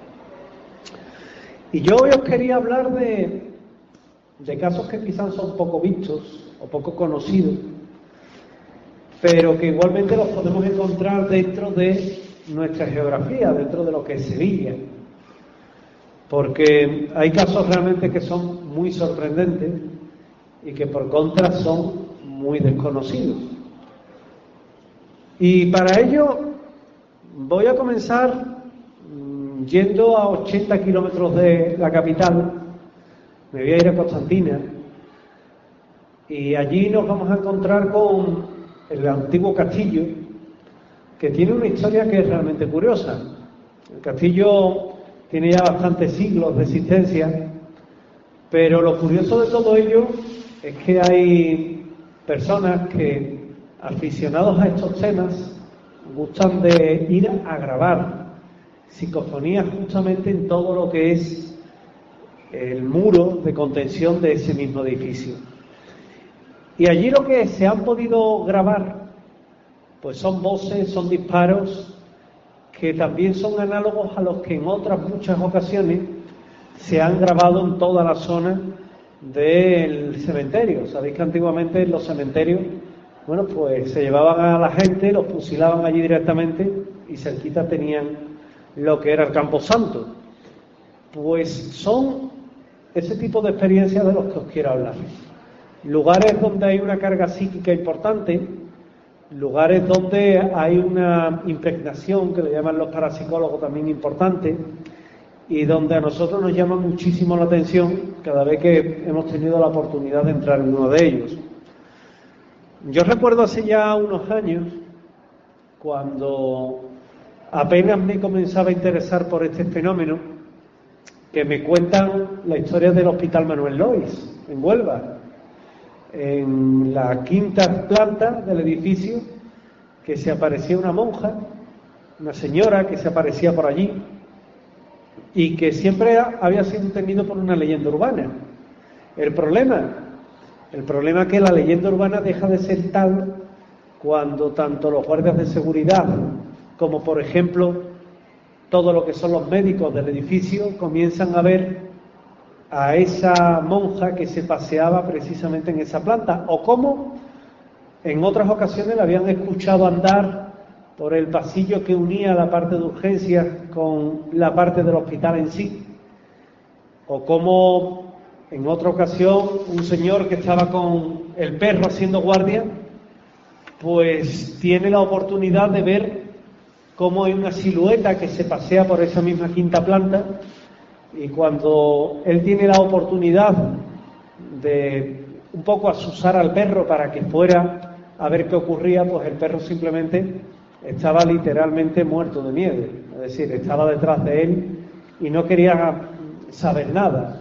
Y yo hoy os quería hablar de, de casos que quizás son poco vistos o poco conocidos, pero que igualmente los podemos encontrar dentro de nuestra geografía, dentro de lo que es Sevilla. Porque hay casos realmente que son muy sorprendentes y que por contra son muy desconocidos. Y para ello voy a comenzar mmm, yendo a ochenta kilómetros de la capital. Me voy a ir a Constantina y allí nos vamos a encontrar con el antiguo castillo, que tiene una historia que es realmente curiosa. El castillo tiene ya bastantes siglos de existencia, pero lo curioso de todo ello es que hay personas que, aficionados a estos temas, gustan de ir a grabar psicofonías justamente en todo lo que es el muro de contención de ese mismo edificio. Y allí lo que se han podido grabar, pues son voces, son disparos, que también son análogos a los que en otras muchas ocasiones se han grabado en toda la zona del cementerio. Sabéis que antiguamente en los cementerios, bueno, pues se llevaban a la gente, los fusilaban allí directamente y cerquita tenían lo que era el Camposanto. Pues son ese tipo de experiencias de los que os quiero hablar. Lugares donde hay una carga psíquica importante, lugares donde hay una impregnación, que le llaman los parapsicólogos también importante, y donde a nosotros nos llama muchísimo la atención cada vez que hemos tenido la oportunidad de entrar en uno de ellos. Yo recuerdo hace ya unos años, cuando apenas me comenzaba a interesar por este fenómeno, que me cuentan la historia del Hospital Manuel Lois, en Huelva, en la quinta planta del edificio, que se aparecía una monja, una señora que se aparecía por allí y que siempre había sido tenido por una leyenda urbana. El problema, el problema es que la leyenda urbana deja de ser tal cuando tanto los guardias de seguridad como, por ejemplo, todo lo que son los médicos del edificio comienzan a ver a esa monja que se paseaba precisamente en esa planta, o como en otras ocasiones la habían escuchado andar por el pasillo que unía la parte de urgencias con la parte del hospital en sí, o como en otra ocasión un señor que estaba con el perro haciendo guardia, pues tiene la oportunidad de ver cómo hay una silueta que se pasea por esa misma quinta planta. Y cuando él tiene la oportunidad de un poco asusar al perro para que fuera a ver qué ocurría, pues el perro simplemente estaba literalmente muerto de miedo, es decir, estaba detrás de él y no quería saber nada.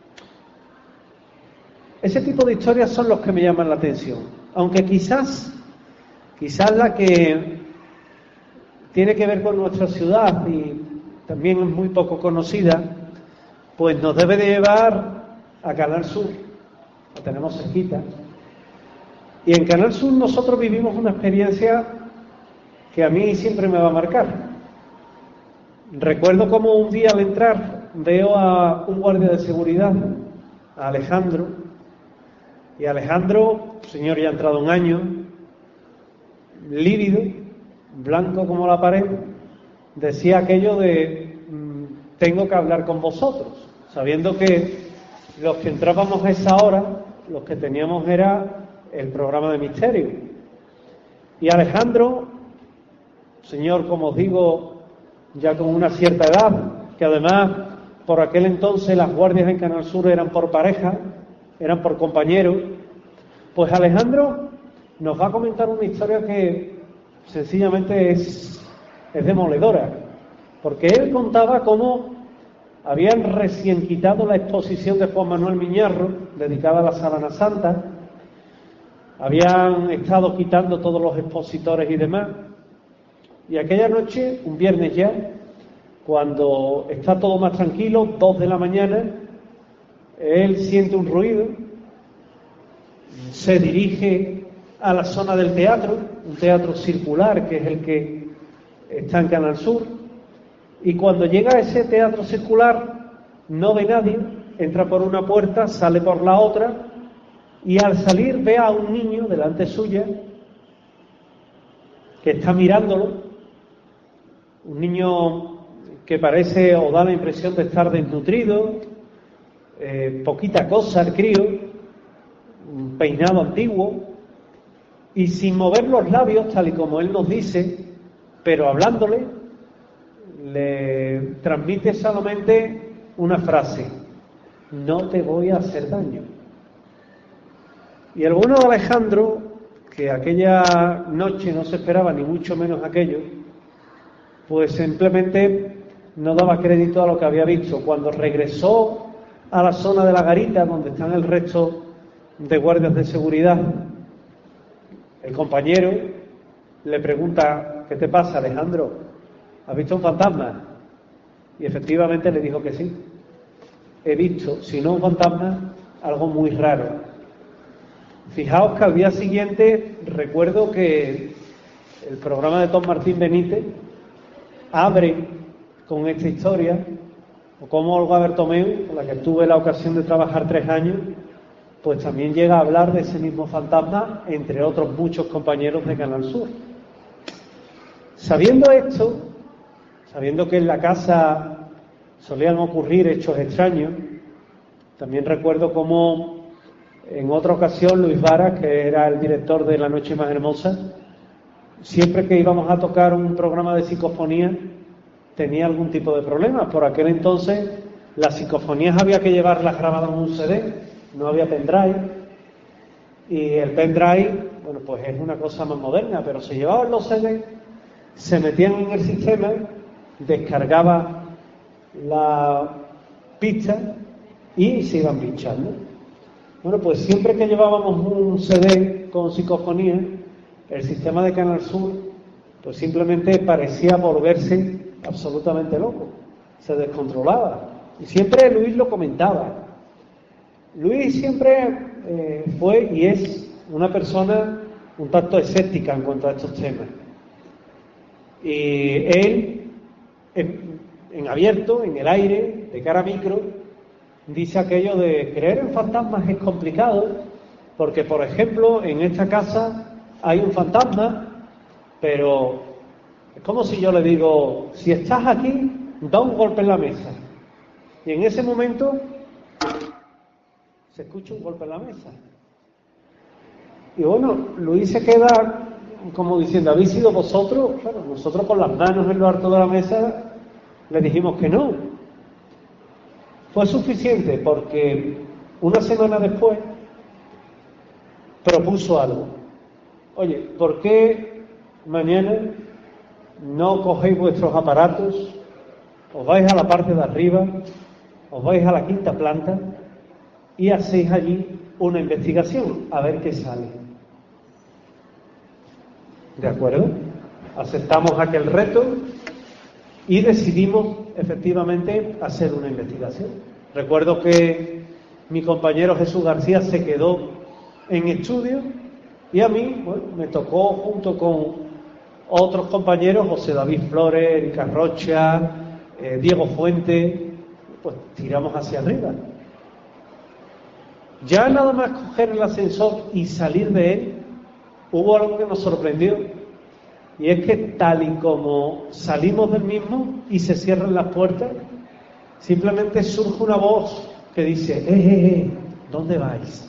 Ese tipo de historias son los que me llaman la atención, aunque quizás, quizás la que tiene que ver con nuestra ciudad y también es muy poco conocida, pues nos debe de llevar a Canal Sur, lo tenemos cerquita, y en Canal Sur nosotros vivimos una experiencia que a mí siempre me va a marcar. Recuerdo como un día al entrar veo a un guardia de seguridad, a Alejandro, y Alejandro, señor ya ha entrado un año, lívido, blanco como la pared, decía aquello de tengo que hablar con vosotros, sabiendo que los que entrábamos a esa hora, los que teníamos era el programa de misterio. Y Alejandro, señor, como os digo, ya con una cierta edad, que además por aquel entonces las guardias en Canal Sur eran por pareja, eran por compañeros, pues Alejandro nos va a comentar una historia que sencillamente es, es demoledora, porque él contaba cómo habían recién quitado la exposición de Juan Manuel Miñarro, dedicada a la Sábana Santa, habían estado quitando todos los expositores y demás, y aquella noche, un viernes ya, cuando está todo más tranquilo, dos de la mañana, él siente un ruido, se dirige a la zona del teatro, un teatro circular que es el que está en Canal Sur, y cuando llega a ese teatro circular no ve nadie, entra por una puerta, sale por la otra, y al salir ve a un niño delante suya que está mirándolo, un niño que parece o da la impresión de estar desnutrido, eh, poquita cosa el crío, un peinado antiguo, y sin mover los labios, tal y como él nos dice, pero hablándole, le transmite solamente una frase: no te voy a hacer daño. Y el bueno de Alejandro, que aquella noche no se esperaba ni mucho menos aquello, pues simplemente no daba crédito a lo que había visto. Cuando regresó a la zona de la garita donde están el resto de guardias de seguridad, el compañero le pregunta: ¿qué te pasa, Alejandro? ¿Has visto un fantasma? Y efectivamente le dijo que sí. He visto, si no un fantasma, algo muy raro. Fijaos que al día siguiente recuerdo que el programa de Tom Martín Benítez abre con esta historia, o como Olga Bertomeu, con la que tuve la ocasión de trabajar tres años, pues también llega a hablar de ese mismo fantasma, entre otros muchos compañeros de Canal Sur. Sabiendo esto, sabiendo que en la casa solían ocurrir hechos extraños, también recuerdo cómo en otra ocasión Luis Vara, que era el director de La Noche Más Hermosa, siempre que íbamos a tocar un programa de psicofonía tenía algún tipo de problema. Por aquel entonces las psicofonías había que llevarlas grabadas en un C D, no había pendrive, y el pendrive, bueno, pues es una cosa más moderna, pero se llevaban los C D, se metían en el sistema, descargaba la pista y se iban pinchando. Bueno, pues siempre que llevábamos un C D con psicofonía, el sistema de Canal Sur pues simplemente parecía volverse absolutamente loco, se descontrolaba. Y siempre Luis lo comentaba. Luis siempre eh, fue y es una persona un tanto escéptica en cuanto a estos temas. Y él, en, en abierto, en el aire, de cara a micro, dice aquello de creer en fantasmas es complicado, porque, por ejemplo, en esta casa hay un fantasma, pero es como si yo le digo: si estás aquí, da un golpe en la mesa. Y en ese momento se escucha un golpe en la mesa. Y bueno, Luis se queda como diciendo: ¿habéis sido vosotros? Claro, nosotros con las manos en lo alto de la mesa le dijimos que no. Fue suficiente porque una semana después propuso algo. Oye, ¿por qué mañana no cogéis vuestros aparatos, os vais a la parte de arriba, os vais a la quinta planta y hacéis allí una investigación, a ver qué sale. ¿De acuerdo? Aceptamos aquel reto y decidimos efectivamente hacer una investigación. Recuerdo que mi compañero Jesús García se quedó en estudio y a mí, bueno, me tocó junto con otros compañeros, José David Flores, Erika Rocha, eh, Diego Fuente, pues tiramos hacia arriba. Ya nada más coger el ascensor y salir de él, hubo algo que nos sorprendió, y es que tal y como salimos del mismo y se cierran las puertas, simplemente surge una voz que dice: ¡eh, eh, eh! ¿Dónde vais?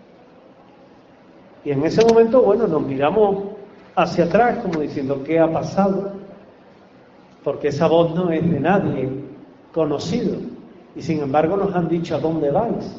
Y en ese momento, bueno, nos miramos hacia atrás como diciendo: ¿qué ha pasado? Porque esa voz no es de nadie conocido, y sin embargo nos han dicho: ¿a dónde vais?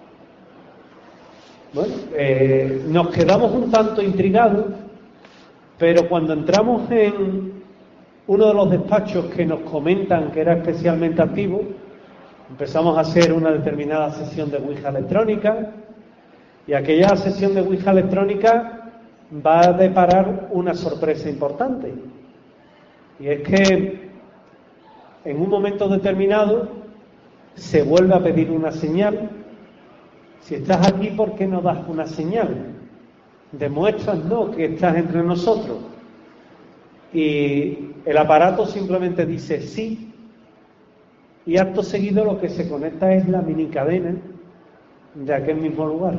Bueno, eh, nos quedamos un tanto intrigados, pero cuando entramos en uno de los despachos que nos comentan que era especialmente activo, empezamos a hacer una determinada sesión de Ouija electrónica, y aquella sesión de Ouija electrónica va a deparar una sorpresa importante, y es que en un momento determinado se vuelve a pedir una señal. Si estás aquí, ¿por qué no das una señal? Demuéstranos que estás entre nosotros. Y el aparato simplemente dice sí, y acto seguido lo que se conecta es la minicadena de aquel mismo lugar.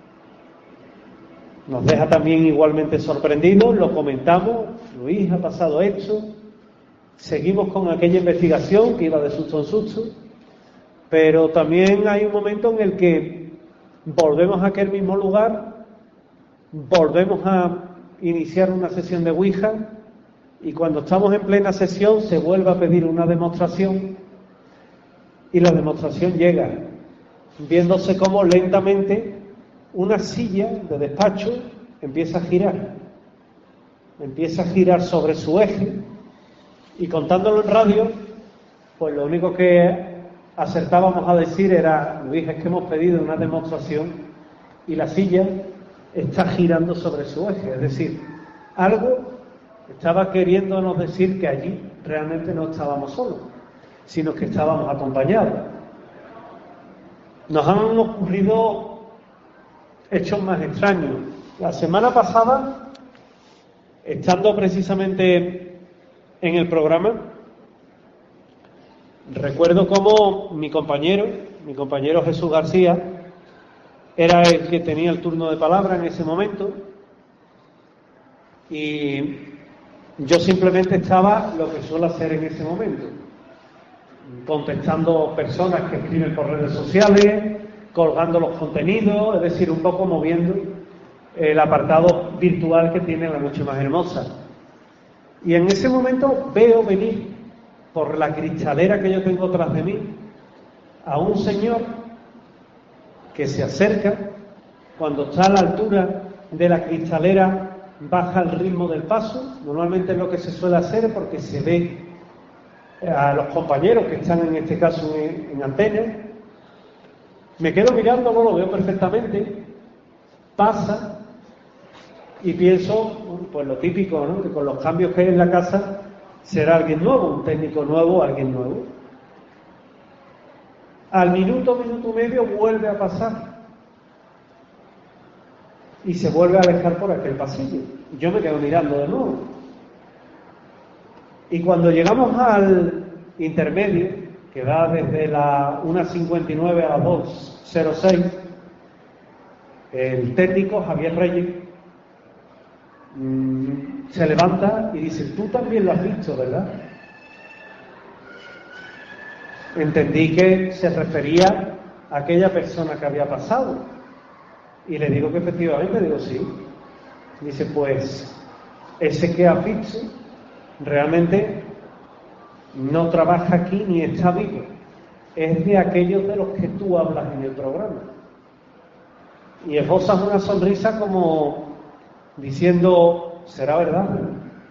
Nos deja también igualmente sorprendidos, lo comentamos: Luis, ha pasado esto. Seguimos con aquella investigación que iba de susto en susto, pero también hay un momento en el que volvemos a aquel mismo lugar, volvemos a iniciar una sesión de Ouija, y cuando estamos en plena sesión se vuelve a pedir una demostración, y la demostración llega, viéndose cómo lentamente una silla de despacho empieza a girar, empieza a girar sobre su eje, y contándolo en radio, pues lo único que acertábamos a decir era: Luis, es que hemos pedido una demostración y la silla está girando sobre su eje. Es decir, algo estaba queriéndonos decir que allí realmente no estábamos solos, sino que estábamos acompañados. Nos han ocurrido hechos más extraños. La semana pasada, estando precisamente en el programa, recuerdo cómo mi compañero, mi compañero Jesús García, era el que tenía el turno de palabra en ese momento, y yo simplemente estaba lo que suelo hacer en ese momento, contestando personas que escriben por redes sociales, colgando los contenidos, es decir, un poco moviendo el apartado virtual que tiene La Noche Más Hermosa. Y en ese momento veo venir por la cristalera que yo tengo tras de mí a un señor que se acerca. Cuando está a la altura de la cristalera baja el ritmo del paso. Normalmente es lo que se suele hacer porque se ve a los compañeros que están en este caso en, en antena. Me quedo mirándolo, lo veo perfectamente, pasa y pienso, pues lo típico, ¿no? Que con los cambios que hay en la casa será alguien nuevo, un técnico nuevo, alguien nuevo. Al minuto, minuto y medio vuelve a pasar y se vuelve a alejar por aquel pasillo. Yo me quedo mirando de nuevo. Y cuando llegamos al intermedio, que va desde la una cincuenta y nueve a la dos cero seis, el técnico Javier Reyes mmm, se levanta y dice: tú también lo has visto, ¿verdad? Entendí que se refería a aquella persona que había pasado, y le digo que efectivamente, digo sí. Dice: pues ese que has visto realmente no trabaja aquí ni está vivo, es de aquellos de los que tú hablas en el programa. Y esbozas una sonrisa como diciendo: será verdad.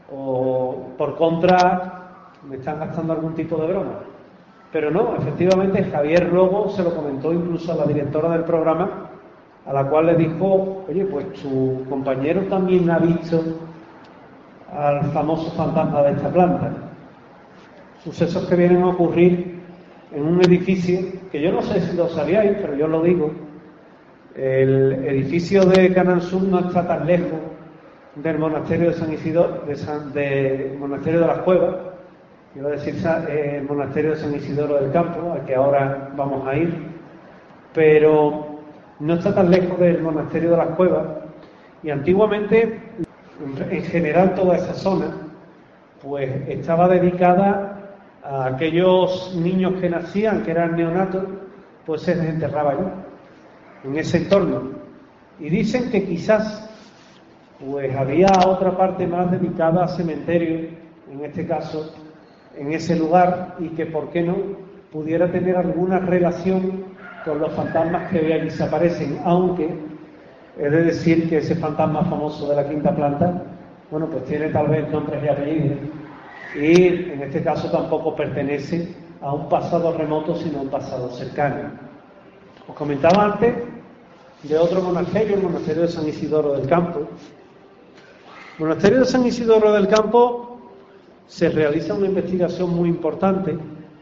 o por contra me están gastando algún tipo de broma. Pero no, efectivamente Javier Lobo se lo comentó incluso a la directora del programa, a la cual le dijo, oye, pues tu compañero también ha visto al famoso fantasma de esta planta. Sucesos que vienen a ocurrir en un edificio que yo no sé si lo sabíais, pero yo lo digo. El edificio de Canal Sur no está tan lejos del monasterio de San Isidoro, de San, de monasterio de las Cuevas, iba a decir eh, el monasterio de San Isidoro del Campo, al que ahora vamos a ir, pero no está tan lejos del monasterio de las Cuevas, y antiguamente, en general toda esa zona, pues estaba dedicada a aquellos niños que nacían, que eran neonatos, pues se les enterraba allí, en ese entorno. Y dicen que quizás pues había otra parte más dedicada a cementerio, en este caso, en ese lugar, y que, ¿por qué no?, pudiera tener alguna relación con los fantasmas que hoy allí se aparecen, aunque he de decir que ese fantasma famoso de la quinta planta, bueno, pues tiene tal vez nombres y apellidos, y en este caso tampoco pertenece a un pasado remoto, sino a un pasado cercano. Os comentaba antes de otro monasterio, el monasterio de San Isidoro del Campo. El monasterio de San Isidoro del Campo se realiza una investigación muy importante.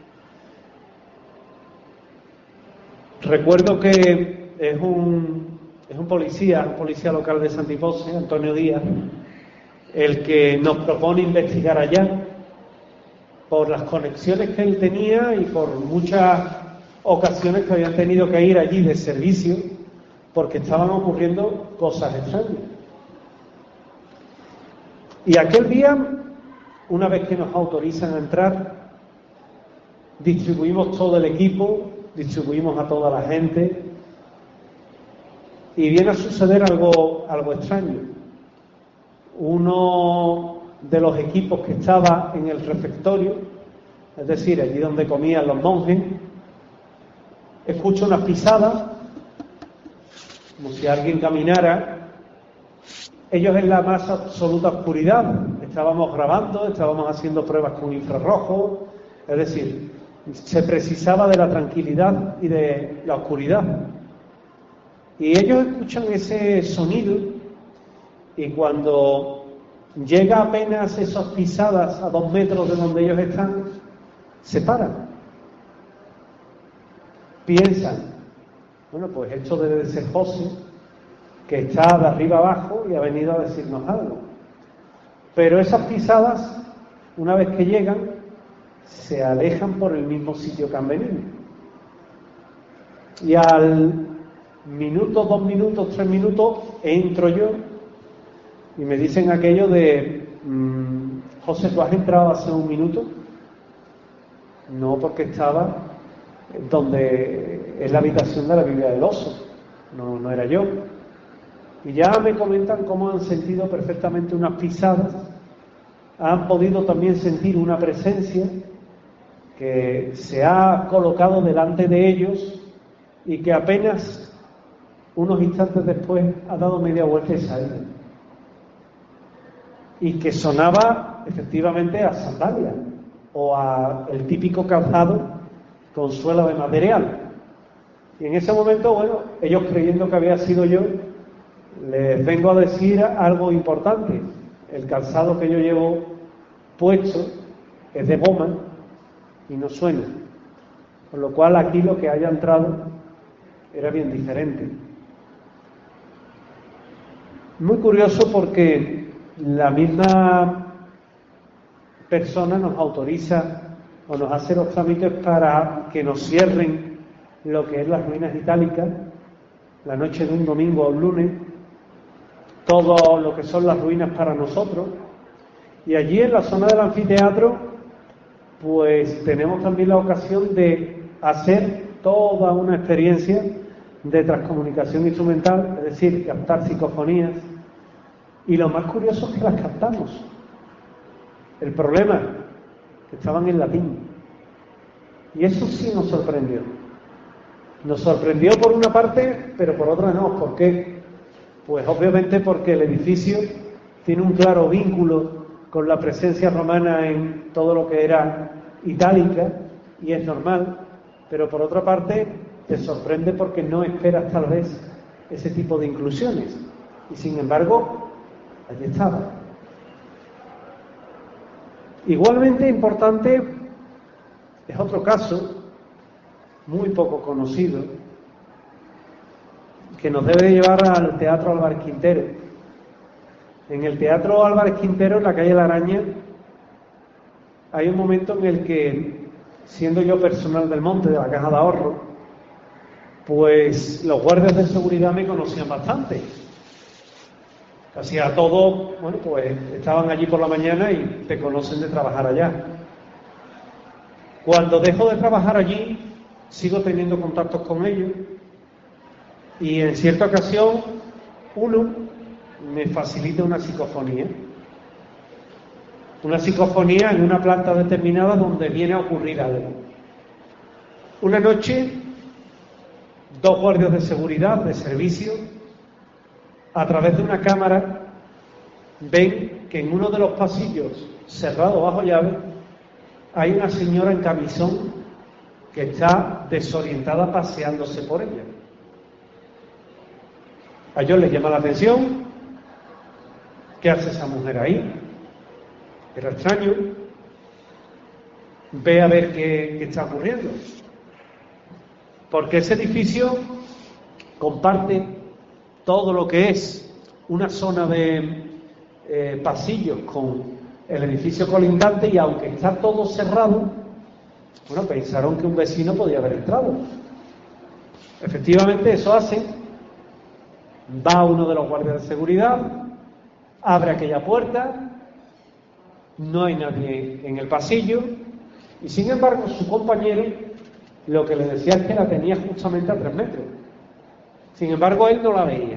Recuerdo que es un, es un policía, un policía local de Santipose, Antonio Díaz, el que nos propone investigar allá, por las conexiones que él tenía y por muchas ocasiones que habían tenido que ir allí de servicio, porque estaban ocurriendo cosas extrañas. Y aquel día, una vez que nos autorizan a entrar, distribuimos todo el equipo, distribuimos a toda la gente, y viene a suceder algo, algo extraño. Uno de los equipos que estaba en el refectorio, es decir, allí donde comían los monjes, escucha unas pisadas, como si alguien caminara. Ellos en la más absoluta oscuridad, estábamos grabando, estábamos haciendo pruebas con infrarrojos, es decir, se precisaba de la tranquilidad y de la oscuridad. Y ellos escuchan ese sonido, y cuando llega apenas esas pisadas a dos metros de donde ellos están, se paran. Piensan, bueno, pues esto debe de ser José, que está de arriba abajo y ha venido a decirnos algo. Pero esas pisadas, una vez que llegan, se alejan por el mismo sitio que han venido. Y al minuto, dos minutos, tres minutos, entro yo y me dicen aquello de mmm, José, ¿tú has entrado hace un minuto? No, porque estaba donde es la habitación de la Biblia del Oso, no, no era yo. Y ya me comentan cómo han sentido perfectamente unas pisadas, han podido también sentir una presencia que se ha colocado delante de ellos y que apenas unos instantes después ha dado media vuelta y se ha ido. Y que sonaba efectivamente a sandalia o a el típico calzado con suela de material. Y en ese momento, bueno, ellos creyendo que había sido yo, les vengo a decir algo importante. El calzado que yo llevo puesto es de goma y no suena. Con lo cual aquí lo que haya entrado era bien diferente. Muy curioso porque la misma persona nos autoriza o nos hace los trámites para que nos cierren lo que es las ruinas itálicas, la noche de un domingo o un lunes, todo lo que son las ruinas para nosotros. Y allí en la zona del anfiteatro, pues tenemos también la ocasión de hacer toda una experiencia de transcomunicación instrumental, es decir, captar psicofonías, y lo más curioso es que las captamos. El problema, que estaban en latín, y eso sí nos sorprendió. Nos sorprendió por una parte, pero por otra no. ¿Por qué? Pues obviamente porque el edificio tiene un claro vínculo con la presencia romana en todo lo que era Itálica, y es normal, pero por otra parte te sorprende porque no esperas tal vez ese tipo de inclusiones, y sin embargo allí estaba. Igualmente importante es otro caso muy poco conocido que nos debe llevar al Teatro Álvarez Quintero. En el Teatro Álvarez Quintero, en la calle La Araña, hay un momento en el que, siendo yo personal del Monte, de la Caja de Ahorro, pues los guardias de seguridad me conocían bastante. Casi a todos, bueno, pues estaban allí por la mañana y te conocen de trabajar allá. Cuando dejo de trabajar allí, sigo teniendo contactos con ellos, y en cierta ocasión uno me facilita una psicofonía. Una psicofonía en una planta determinada donde viene a ocurrir algo. Una noche, dos guardias de seguridad, de servicio, a través de una cámara, ven que en uno de los pasillos, cerrado bajo llave, hay una señora en camisón que está desorientada paseándose por ella. A ellos les llama la atención. ¿Qué hace esa mujer ahí? Era extraño. Ve a ver qué, qué está ocurriendo. Porque ese edificio comparte todo lo que es una zona de eh, pasillos con el edificio colindante, y aunque está todo cerrado, bueno, pensaron que un vecino podía haber entrado. Efectivamente, eso hace. Va uno de los guardias de seguridad, abre aquella puerta, no hay nadie en el pasillo, y sin embargo su compañero lo que le decía es que la tenía justamente a tres metros. Sin embargo, él no la veía.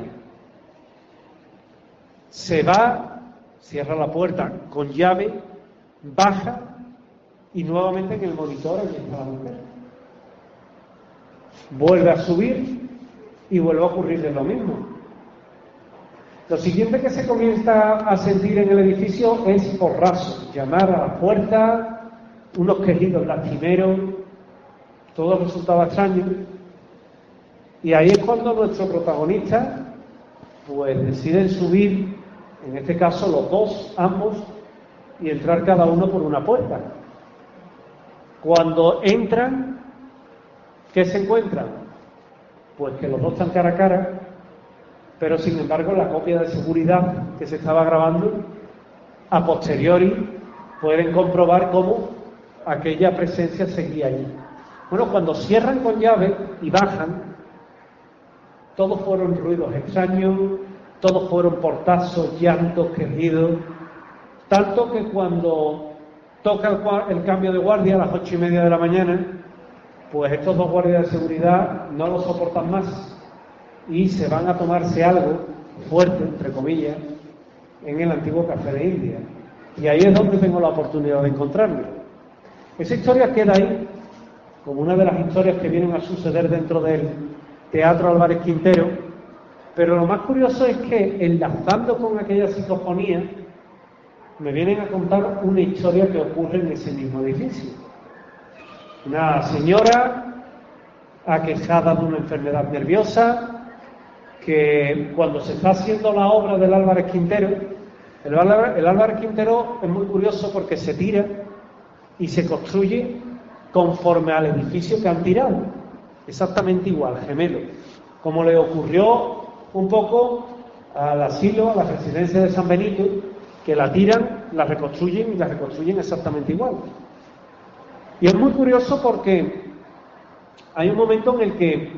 Se va, cierra la puerta con llave, baja, y nuevamente en el monitor allí está la mujer. Vuelve a subir y vuelve a ocurrirle lo mismo. Lo siguiente que se comienza a sentir en el edificio es porrazos, llamar a la puerta, unos quejidos lastimeros, todo resultaba extraño. Y ahí es cuando nuestro protagonista pues deciden subir, en este caso los dos, ambos, y entrar cada uno por una puerta. Cuando entran, ¿qué se encuentran? Pues que los dos están cara a cara, pero sin embargo la copia de seguridad que se estaba grabando, a posteriori pueden comprobar cómo aquella presencia seguía allí. Bueno, cuando cierran con llave y bajan, todos fueron ruidos extraños, todos fueron portazos, llantos, quejidos, tanto que cuando toca el, el cambio de guardia a las ocho y media de la mañana, pues estos dos guardias de seguridad no lo soportan más y se van a tomarse algo fuerte, entre comillas, en el antiguo Café de India. Y ahí es donde tengo la oportunidad de encontrarme. Esa historia queda ahí como una de las historias que vienen a suceder dentro del Teatro Álvarez Quintero, pero lo más curioso es que, enlazando con aquella psicofonía, me vienen a contar una historia que ocurre en ese mismo edificio. Una señora aquejada de una enfermedad nerviosa, que cuando se está haciendo la obra del Álvarez Quintero, el Álvarez, el Álvarez Quintero es muy curioso porque se tira y se construye conforme al edificio que han tirado, exactamente igual, gemelo, como le ocurrió un poco al asilo, a la residencia de San Benito, que la tiran, la reconstruyen y la reconstruyen exactamente igual. Y es muy curioso porque hay un momento en el que,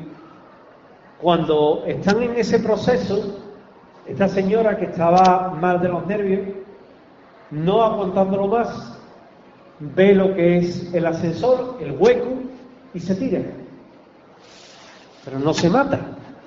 cuando están en ese proceso, esta señora que estaba mal de los nervios, no aguantándolo más, ve lo que es el ascensor, el hueco, y se tira. Pero no se mata.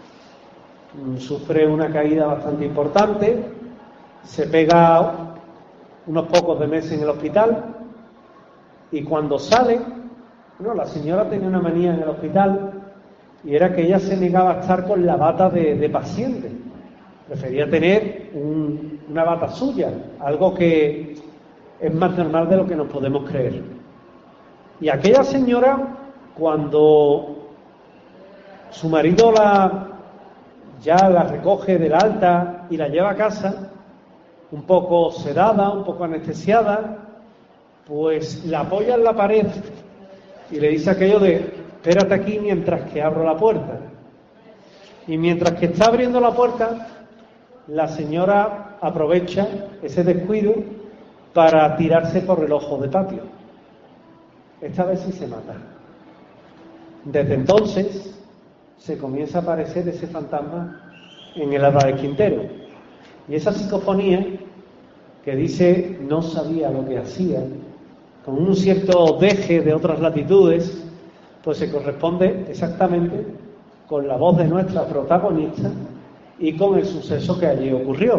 Sufre una caída bastante importante, se pega unos pocos de meses en el hospital, y cuando sale, bueno, la señora tenía una manía en el hospital, y era que ella se negaba a estar con la bata de, de paciente. Prefería tener un, una bata suya, algo que es más normal de lo que nos podemos creer. Y aquella señora, cuando su marido la ya la recoge del alta y la lleva a casa, un poco sedada, un poco anestesiada, pues la apoya en la pared y le dice aquello de: espérate aquí mientras que abro la puerta. Y mientras que está abriendo la puerta, la señora aprovecha ese descuido para tirarse por el ojo de patio. Esta vez sí se mata. Desde entonces se comienza a aparecer ese fantasma en el Álvarez Quintero. Y esa psicofonía que dice no sabía lo que hacía, con un cierto deje de otras latitudes, pues se corresponde exactamente con la voz de nuestra protagonista y con el suceso que allí ocurrió.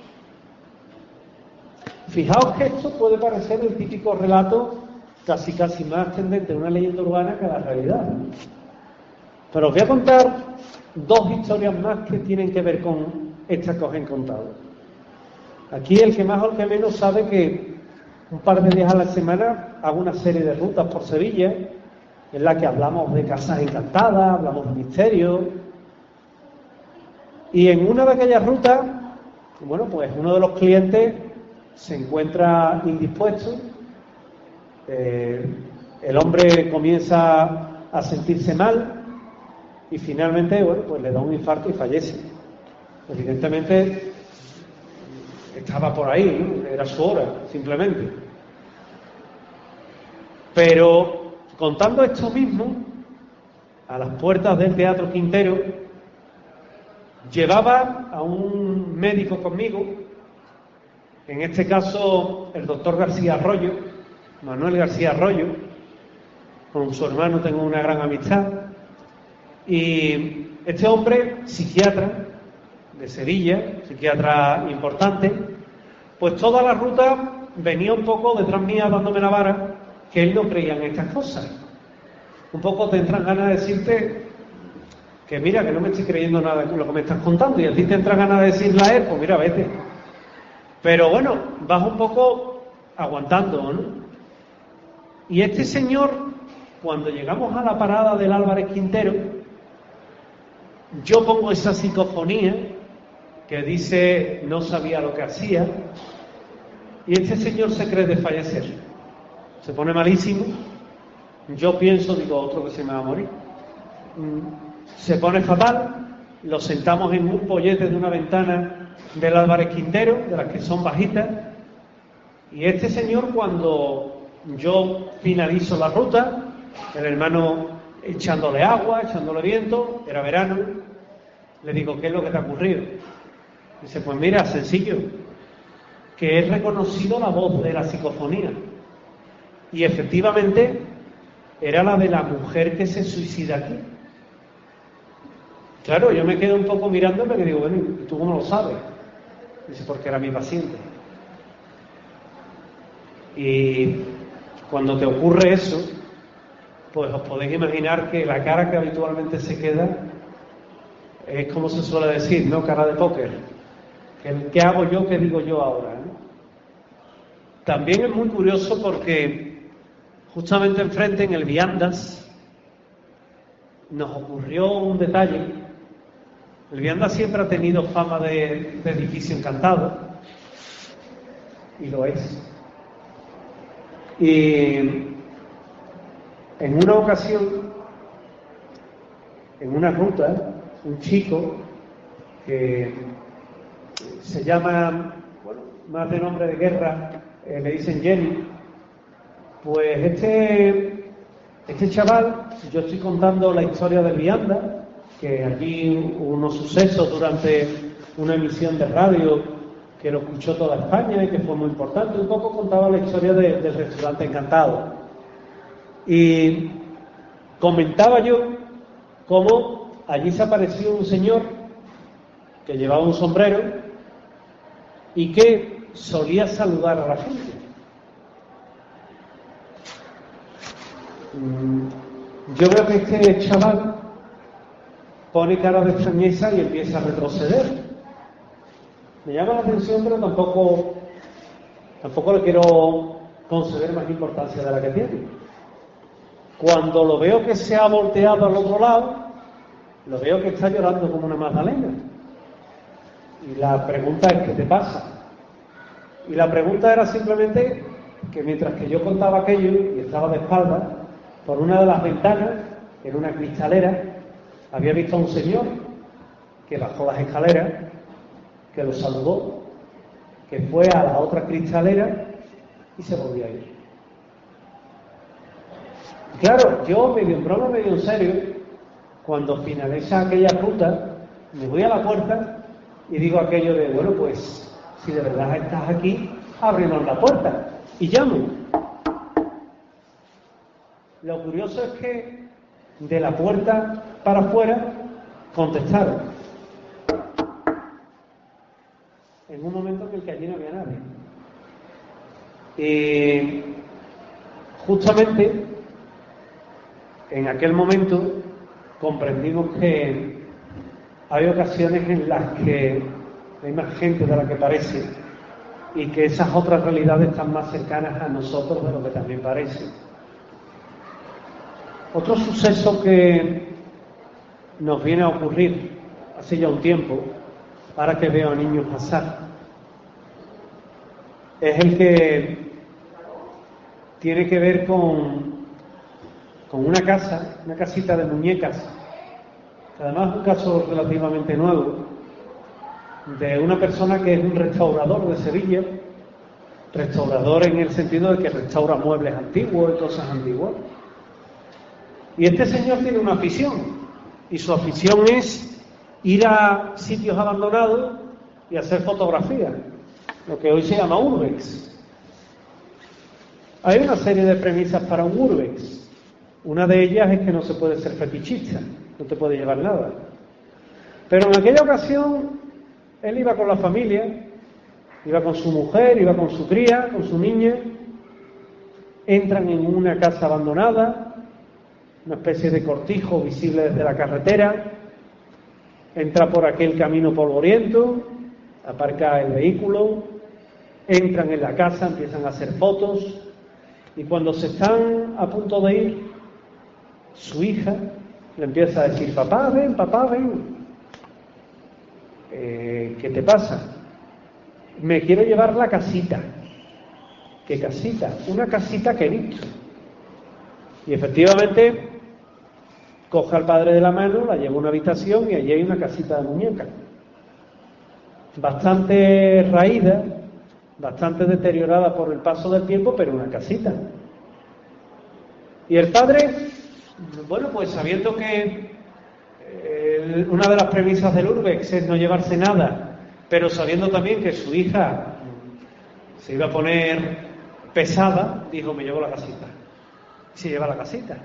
Fijaos que esto puede parecer el típico relato casi casi más tendente a una leyenda urbana que a la realidad. Pero os voy a contar dos historias más que tienen que ver con estas que os he contado. Aquí el que más o el que menos sabe que un par de días a la semana hago una serie de rutas por Sevilla en la que hablamos de casas encantadas, hablamos de misterios. Y en una de aquellas rutas, bueno, pues uno de los clientes se encuentra indispuesto, eh, el hombre comienza a sentirse mal y finalmente, bueno, pues le da un infarto y fallece. Evidentemente estaba por ahí, ¿no? Era su hora, simplemente. Pero contando esto mismo, a las puertas del Teatro Quintero, llevaba a un médico conmigo, en este caso el doctor García Arroyo, Manuel García Arroyo. Con su hermano tengo una gran amistad. Y este hombre, psiquiatra de Sevilla, psiquiatra importante, pues toda la ruta venía un poco detrás mía dándome la vara, que él no creía en estas cosas. Un poco te entran ganas de decirte que mira, que no me estoy creyendo nada de lo que me estás contando, y a ti te entra ganas de decirle a él, pues mira, vete. Pero bueno, vas un poco aguantando, ¿no? Y este señor, cuando llegamos a la parada del Álvarez Quintero, yo pongo esa psicofonía que dice no sabía lo que hacía, y este señor se cree desfallecer, se pone malísimo. Yo pienso, digo, otro que se me va a morir. Se pone fatal, lo sentamos en un pollete de una ventana del Álvarez Quintero, de las que son bajitas, y este señor, cuando yo finalizo la ruta, el hermano echándole agua, echándole viento, era verano, le digo, ¿qué es lo que te ha ocurrido? Dice, pues mira, sencillo, que he reconocido la voz de la psicofonía, y efectivamente era la de la mujer que se suicida aquí. Claro, yo me quedo un poco mirándome y digo, bueno, ¿y tú cómo lo sabes? Dice, porque era mi paciente. Y cuando te ocurre eso, pues os podéis imaginar que la cara que habitualmente se queda es como se suele decir, ¿no? Cara de póker. ¿Qué, qué hago yo? ¿Qué digo yo ahora? ¿no? También es muy curioso porque justamente enfrente, en el Viandas, nos ocurrió un detalle. El Viandas siempre ha tenido fama de, de edificio encantado, y lo es. Y en una ocasión, en una ruta, un chico que se llama, bueno, más de nombre de guerra, eh, le dicen Jenny, pues este, este chaval, yo estoy contando la historia del Vianda, que allí hubo unos sucesos durante una emisión de radio que lo escuchó toda España y que fue muy importante. Un poco contaba la historia de, del restaurante Encantado. Y comentaba yo cómo allí se apareció un señor que llevaba un sombrero y que solía saludar a la gente. Yo veo que este chaval pone cara de extrañeza y empieza a retroceder. Me llama la atención, pero tampoco tampoco le quiero conceder más importancia de la que tiene. Cuando lo veo que se ha volteado al otro lado, lo veo que está llorando como una magdalena. Y la pregunta es, ¿qué te pasa? Y la pregunta era simplemente que mientras que yo contaba aquello y estaba de espaldas, por una de las ventanas, en una cristalera, había visto a un señor que bajó las escaleras, que lo saludó, que fue a la otra cristalera y se volvió a ir. Claro, yo medio en broma, medio en serio, cuando finaliza aquella ruta, me voy a la puerta y digo aquello de, bueno, pues, si de verdad estás aquí, ábrenos la puerta. Y llamo. Lo curioso es que de la puerta para afuera contestaron. En un momento en el que allí no había nadie. Y justamente en aquel momento comprendimos que hay ocasiones en las que hay más gente de la que parece y que esas otras realidades están más cercanas a nosotros de lo que también parece. Otro suceso que nos viene a ocurrir hace ya un tiempo, ahora que veo a niños pasar, es el que tiene que ver con, con una casa, una casita de muñecas, que además es un caso relativamente nuevo, de una persona que es un restaurador de Sevilla, restaurador en el sentido de que restaura muebles antiguos y cosas antiguas. Y este señor tiene una afición, y su afición es ir a sitios abandonados y hacer fotografías, lo que hoy se llama urbex. Hay una serie de premisas para un urbex. Una de ellas es que no se puede ser fetichista, no te puede llevar nada. Pero en aquella ocasión él iba con la familia, iba con su mujer, iba con su cría, con su niña, entran en una casa abandonada, una especie de cortijo visible desde la carretera, entra por aquel camino polvoriento, aparca el vehículo, entran en la casa, empiezan a hacer fotos, y cuando se están a punto de ir, su hija le empieza a decir, papá, ven, papá, ven. Eh, ¿Qué te pasa? Me quiero llevar la casita. ¿Qué casita? Una casita que he visto. Y efectivamente coge al padre de la mano, la lleva a una habitación y allí hay una casita de muñecas. Bastante raída, bastante deteriorada por el paso del tiempo, pero una casita. Y el padre, bueno, pues sabiendo que eh, una de las premisas del urbex es no llevarse nada, pero sabiendo también que su hija se iba a poner pesada, dijo, me llevo la casita. Y se lleva la casita.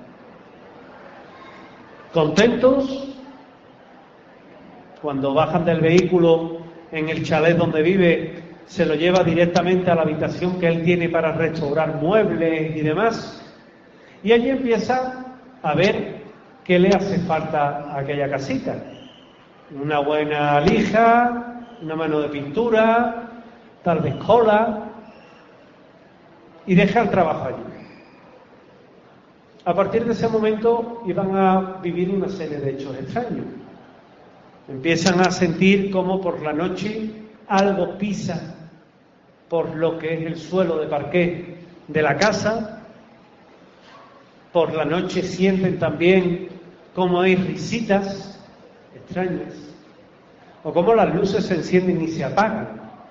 Contentos, cuando bajan del vehículo en el chalet donde vive, se lo lleva directamente a la habitación que él tiene para restaurar muebles y demás, y allí empieza a ver qué le hace falta a aquella casita. Una buena lija, una mano de pintura, tal vez cola, y deja el trabajo allí. A partir de ese momento iban a vivir una serie de hechos extraños. Empiezan a sentir como por la noche algo pisa por lo que es el suelo de parqué de la casa. Por la noche sienten también como hay risitas extrañas, o como las luces se encienden y se apagan.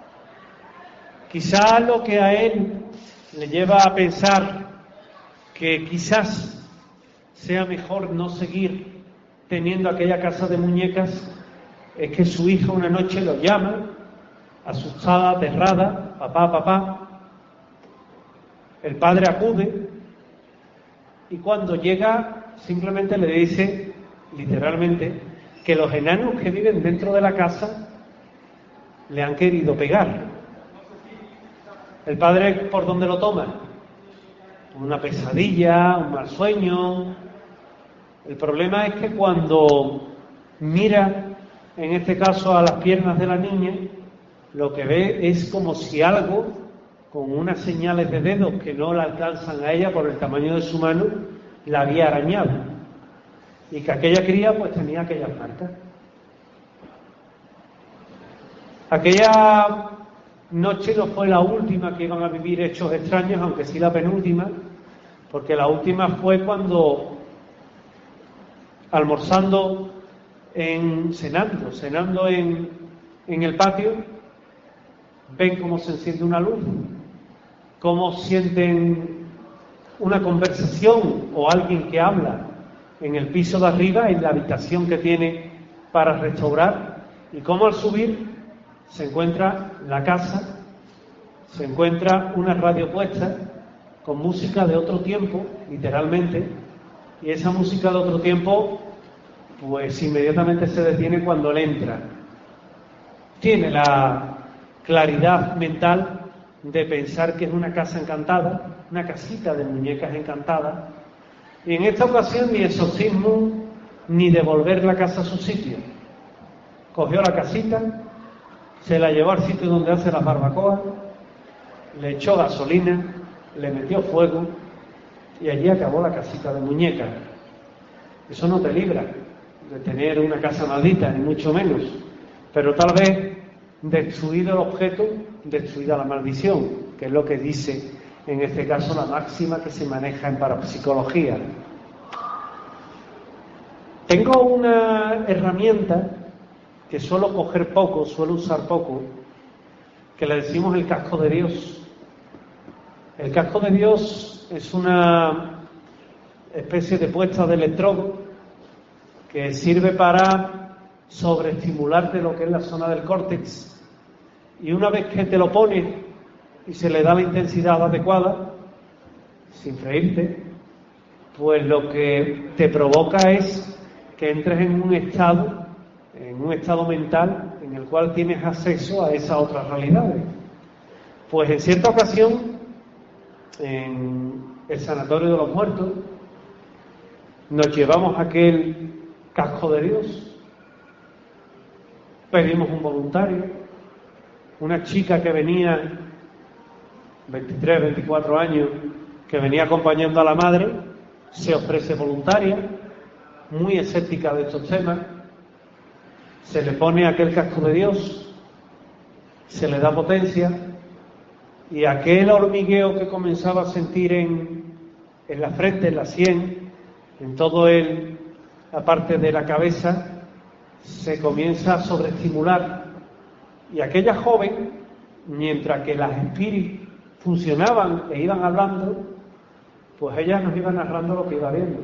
Quizá lo que a él le lleva a pensar que quizás sea mejor no seguir teniendo aquella casa de muñecas es que su hija una noche lo llama, asustada, aterrada, papá, papá. El padre acude y cuando llega simplemente le dice, literalmente, que los enanos que viven dentro de la casa le han querido pegar. El padre, ¿por dónde lo toma? Una pesadilla, un mal sueño. El problema es que cuando mira, en este caso, a las piernas de la niña, lo que ve es como si algo con unas señales de dedos que no la alcanzan a ella por el tamaño de su mano, la había arañado. Y que aquella cría pues tenía aquellas marcas. Aquella noche no fue la última que iban a vivir hechos extraños, aunque sí la penúltima, porque la última fue cuando, almorzando, en, cenando, cenando en, en el patio, ven cómo se enciende una luz, cómo sienten una conversación o alguien que habla en el piso de arriba, en la habitación que tiene para restaurar, y cómo al subir se encuentra la casa, se encuentra una radio puesta con música de otro tiempo, literalmente, y esa música de otro tiempo pues inmediatamente se detiene cuando él entra. Tiene la claridad mental de pensar que es una casa encantada, una casita de muñecas encantadas, y en esta ocasión ni exorcismo ni devolver la casa a su sitio. Cogió la casita, se la llevó al sitio donde hace las barbacoas, le echó gasolina, le metió fuego y allí acabó la casita de muñecas. Eso no te libra de tener una casa maldita, ni mucho menos, pero tal vez destruido el objeto, destruida la maldición, que es lo que dice en este caso la máxima que se maneja en parapsicología. Tengo una herramienta que suelo coger poco, suelo usar poco, que le decimos el casco de Dios. El casco de Dios es una especie de puesta de electrodo que sirve para sobreestimularte lo que es la zona del córtex, y una vez que te lo pones y se le da la intensidad adecuada, sin freírte, pues lo que te provoca es que entres en un estado, en un estado mental en el cual tienes acceso a esas otras realidades. Pues en cierta ocasión, en el Sanatorio de los Muertos, nos llevamos aquel casco de Dios, pedimos un voluntario, una chica que venía, veintitrés, veinticuatro años, que venía acompañando a la madre, se ofrece voluntaria, muy escéptica de estos temas, se le pone aquel casco de Dios, se le da potencia, y aquel hormigueo que comenzaba a sentir en, en la frente, en la sien, en todo el, la parte de la cabeza, se comienza a sobreestimular, y aquella joven, mientras que las espíritus funcionaban e iban hablando, pues ella nos iba narrando lo que iba viendo.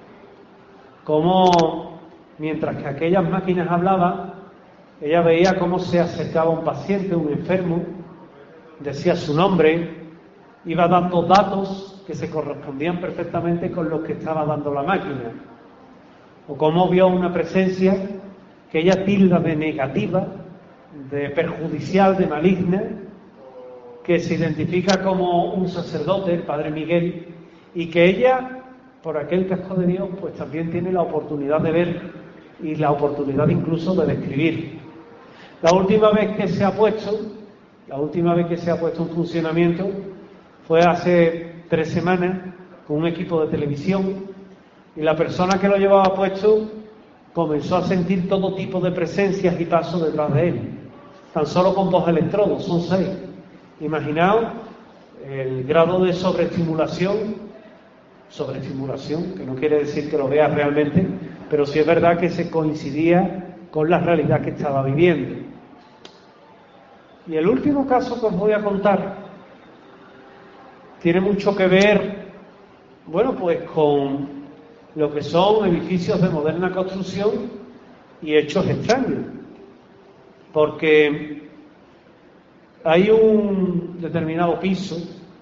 Como mientras que aquellas máquinas hablaban, ella veía cómo se acercaba un paciente, un enfermo, decía su nombre, iba dando datos que se correspondían perfectamente con los que estaba dando la máquina. O cómo vio una presencia que ella tilda de negativa, de perjudicial, de maligna, que se identifica como un sacerdote, el Padre Miguel, y que ella, por aquel casco de Dios, pues también tiene la oportunidad de ver y la oportunidad incluso de describir. La última vez que se ha puesto, la última vez que se ha puesto en funcionamiento fue hace tres semanas con un equipo de televisión, y la persona que lo llevaba puesto comenzó a sentir todo tipo de presencias y pasos detrás de él, tan solo con dos electrodos, son seis. Imaginaos el grado de sobreestimulación, sobreestimulación, que no quiere decir que lo veas realmente, pero sí es verdad que se coincidía con la realidad que estaba viviendo. Y el último caso que os voy a contar tiene mucho que ver, bueno, pues con lo que son edificios de moderna construcción y hechos extraños, porque hay un determinado piso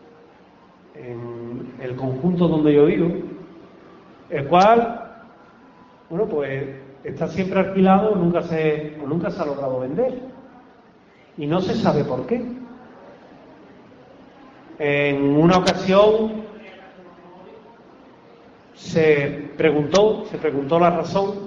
en el conjunto donde yo vivo, el cual, bueno, pues está siempre alquilado, nunca se, o nunca se ha logrado vender, y no se sabe por qué. En una ocasión se preguntó, se preguntó la razón,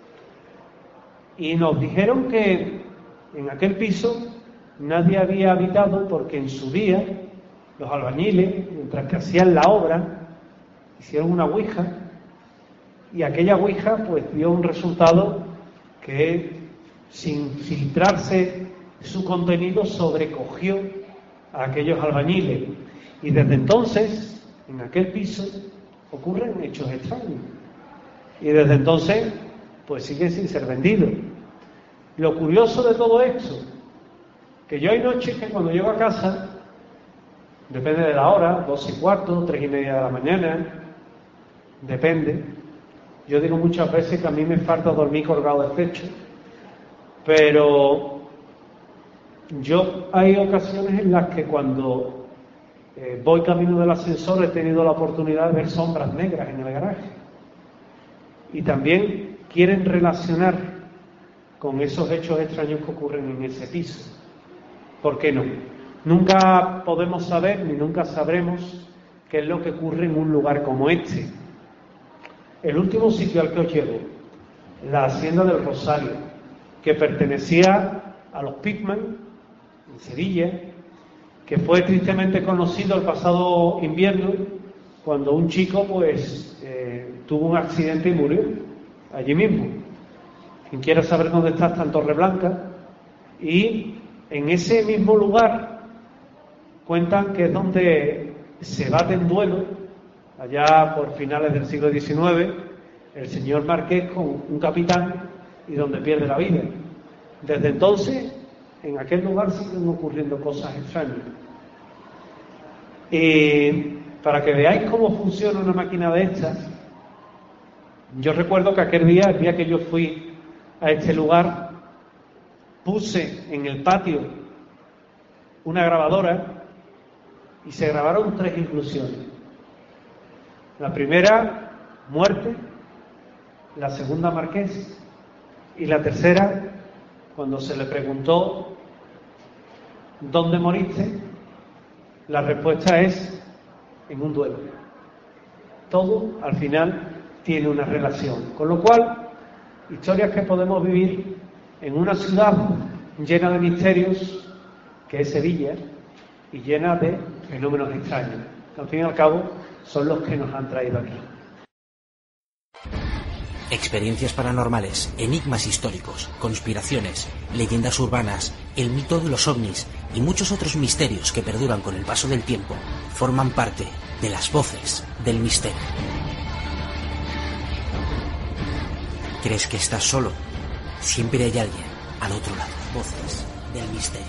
y nos dijeron que en aquel piso nadie había habitado porque en su día los albañiles, mientras que hacían la obra, hicieron una ouija, y aquella ouija pues dio un resultado que, sin filtrarse su contenido, sobrecogió a aquellos albañiles. Y desde entonces, en aquel piso, ocurren hechos extraños. Y desde entonces, pues sigue sin ser vendido. Lo curioso de todo esto, que yo hay noches que cuando llego a casa, depende de la hora, dos y cuarto, tres y media de la mañana, depende. Yo digo muchas veces que a mí me falta dormir colgado del techo, pero yo hay ocasiones en las que cuando eh, voy camino del ascensor he tenido la oportunidad de ver sombras negras en el garaje. Y también quieren relacionar con esos hechos extraños que ocurren en ese piso. ¿Por qué no? Nunca podemos saber ni nunca sabremos qué es lo que ocurre en un lugar como este. El último sitio al que os llevo, la Hacienda del Rosario, que pertenecía a los Pickman, en Sevilla, que fue tristemente conocido el pasado invierno cuando un chico pues eh, tuvo un accidente y murió allí mismo. Quien quiera saber dónde está, está en Torreblanca, y en ese mismo lugar cuentan que es donde se bate en duelo, allá por finales del siglo diecinueve, el señor Marqués con un capitán, y donde pierde la vida. Desde entonces, en aquel lugar siguen ocurriendo cosas extrañas. Y para que veáis cómo funciona una máquina de estas, yo recuerdo que aquel día, el día que yo fui a este lugar, puse en el patio una grabadora y se grabaron tres inclusiones. La primera, muerte; la segunda, Marqués; y la tercera, cuando se le preguntó ¿dónde moriste?, la respuesta es en un duelo. Todo al final tiene una relación, con lo cual historias que podemos vivir en una ciudad llena de misterios que es Sevilla y llena de fenómenos extraños, que al fin y al cabo son los que nos han traído aquí. Experiencias paranormales, enigmas históricos, conspiraciones, leyendas urbanas, el mito de los ovnis y muchos otros misterios que perduran con el paso del tiempo forman parte de las voces del misterio. ¿Crees que estás solo? Siempre hay alguien al otro lado. Voces del misterio.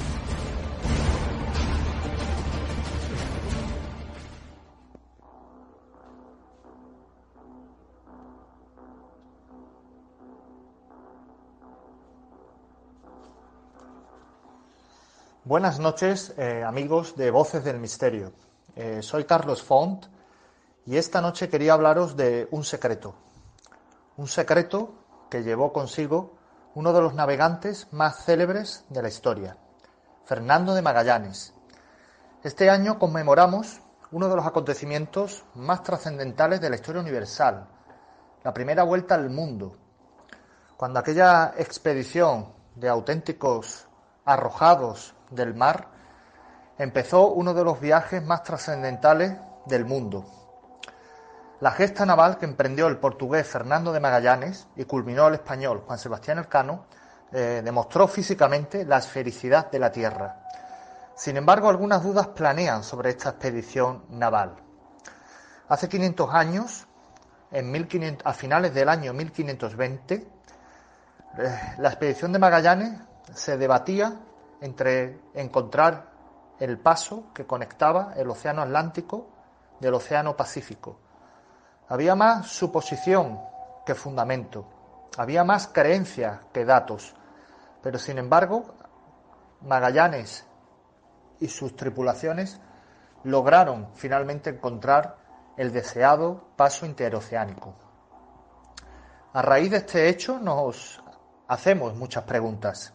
Buenas noches, eh, amigos de Voces del Misterio. Eh, soy Carlos Font y esta noche quería hablaros de un secreto. Un secreto que llevó consigo uno de los navegantes más célebres de la historia, Fernando de Magallanes. Este año conmemoramos uno de los acontecimientos más trascendentales de la historia universal, la primera vuelta al mundo, cuando aquella expedición de auténticos arrojados del mar empezó uno de los viajes más trascendentales del mundo. La gesta naval que emprendió el portugués Fernando de Magallanes y culminó el español Juan Sebastián Elcano eh, demostró físicamente la esfericidad de la Tierra. Sin embargo, algunas dudas planean sobre esta expedición naval. Hace quinientos años, en mil quinientos, a finales del año mil quinientos veinte, eh, la expedición de Magallanes se debatía entre encontrar el paso que conectaba el océano Atlántico del océano Pacífico. Había más suposición que fundamento, había más creencias que datos, pero sin embargo Magallanes y sus tripulaciones lograron finalmente encontrar el deseado paso interoceánico. A raíz de este hecho nos hacemos muchas preguntas.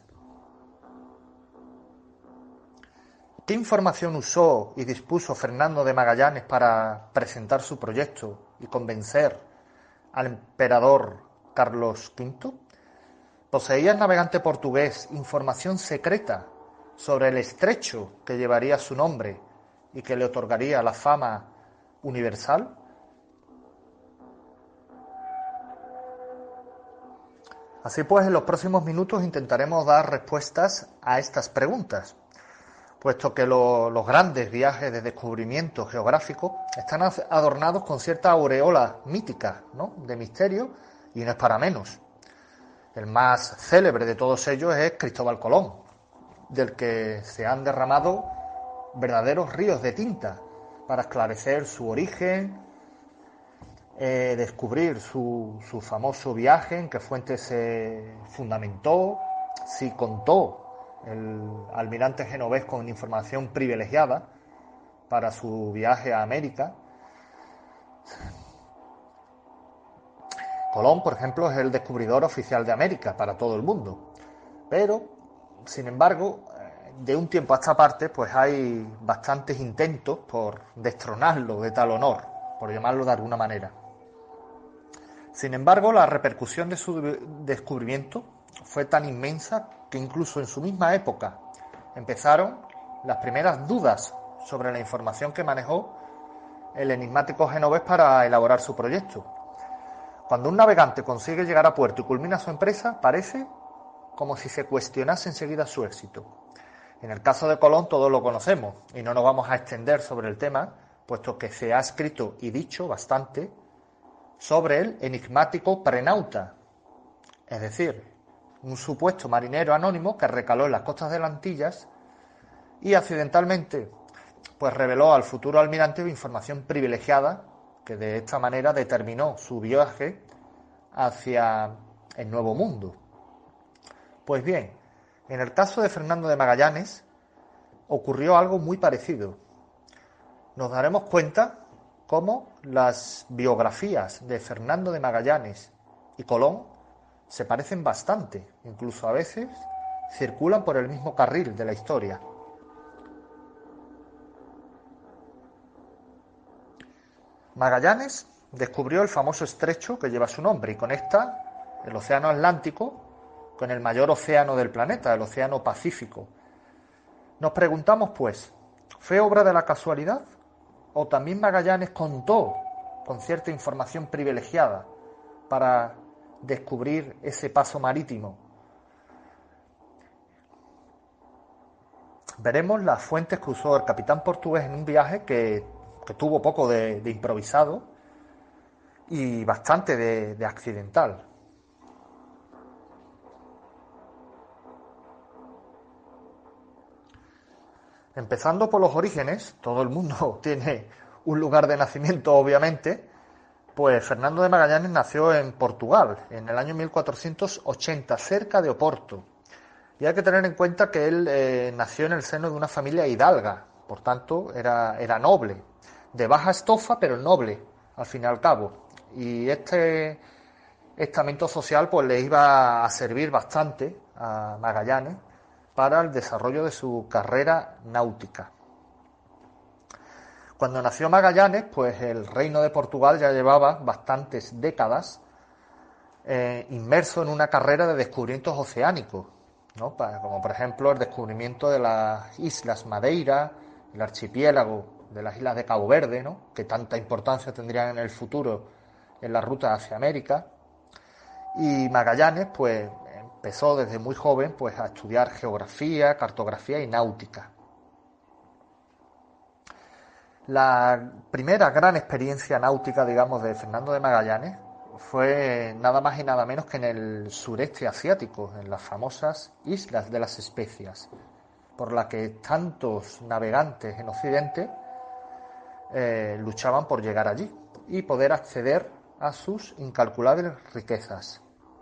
¿Qué información usó y dispuso Fernando de Magallanes para presentar su proyecto y convencer al emperador Carlos quinto? ¿Poseía el navegante portugués información secreta sobre el estrecho que llevaría su nombre y que le otorgaría la fama universal? Así pues, en los próximos minutos intentaremos dar respuestas a estas preguntas, puesto que lo, los grandes viajes de descubrimiento geográfico están adornados con cierta aureola mítica, ¿no?, de misterio, y no es para menos. El más célebre de todos ellos es Cristóbal Colón, del que se han derramado verdaderos ríos de tinta para esclarecer su origen, eh, descubrir su, su famoso viaje, en qué fuente se fundamentó, si contó el almirante genovés con información privilegiada para su viaje a América. Colón, por ejemplo, es el descubridor oficial de América para todo el mundo, pero, sin embargo, de un tiempo a esta parte, pues hay bastantes intentos por destronarlo de tal honor, por llamarlo de alguna manera. Sin embargo, la repercusión de su descubrimiento fue tan inmensa que incluso en su misma época empezaron las primeras dudas sobre la información que manejó el enigmático genovés para elaborar su proyecto. Cuando un navegante consigue llegar a puerto y culmina su empresa, parece como si se cuestionase enseguida su éxito. En el caso de Colón todos lo conocemos y no nos vamos a extender sobre el tema, puesto que se ha escrito y dicho bastante sobre el enigmático prenauta, es decir, un supuesto marinero anónimo que recaló en las costas de las Antillas y accidentalmente pues reveló al futuro almirante información privilegiada que de esta manera determinó su viaje hacia el Nuevo Mundo. Pues bien, en el caso de Fernando de Magallanes ocurrió algo muy parecido. Nos daremos cuenta cómo las biografías de Fernando de Magallanes y Colón se parecen bastante, incluso a veces circulan por el mismo carril de la historia. Magallanes descubrió el famoso estrecho que lleva su nombre y conecta el océano Atlántico con el mayor océano del planeta, el océano Pacífico. Nos preguntamos, pues, ¿fue obra de la casualidad? ¿O también Magallanes contó con cierta información privilegiada para descubrir ese paso marítimo? Veremos las fuentes que usó el capitán portugués en un viaje que, que tuvo poco de, de improvisado y bastante de, de accidental. Empezando por los orígenes, todo el mundo tiene un lugar de nacimiento, obviamente, pues Fernando de Magallanes nació en Portugal, en el año mil cuatrocientos ochenta, cerca de Oporto. Y hay que tener en cuenta que él eh, nació en el seno de una familia hidalga, por tanto era, era noble, de baja estofa, pero noble, al fin y al cabo. Y este estamento social pues le iba a servir bastante a Magallanes para el desarrollo de su carrera náutica. Cuando nació Magallanes, pues el reino de Portugal ya llevaba bastantes décadas eh, inmerso en una carrera de descubrimientos oceánicos, ¿no? Como por ejemplo el descubrimiento de las Islas Madeira, el archipiélago de las Islas de Cabo Verde, ¿no?, que tanta importancia tendrían en el futuro en la ruta hacia América. Y Magallanes, pues, empezó desde muy joven pues a estudiar geografía, cartografía y náutica. La primera gran experiencia náutica, digamos, de Fernando de Magallanes fue nada más y nada menos que en el sureste asiático, en las famosas Islas de las Especias, por la que tantos navegantes en Occidente eh, luchaban por llegar allí y poder acceder a sus incalculables riquezas.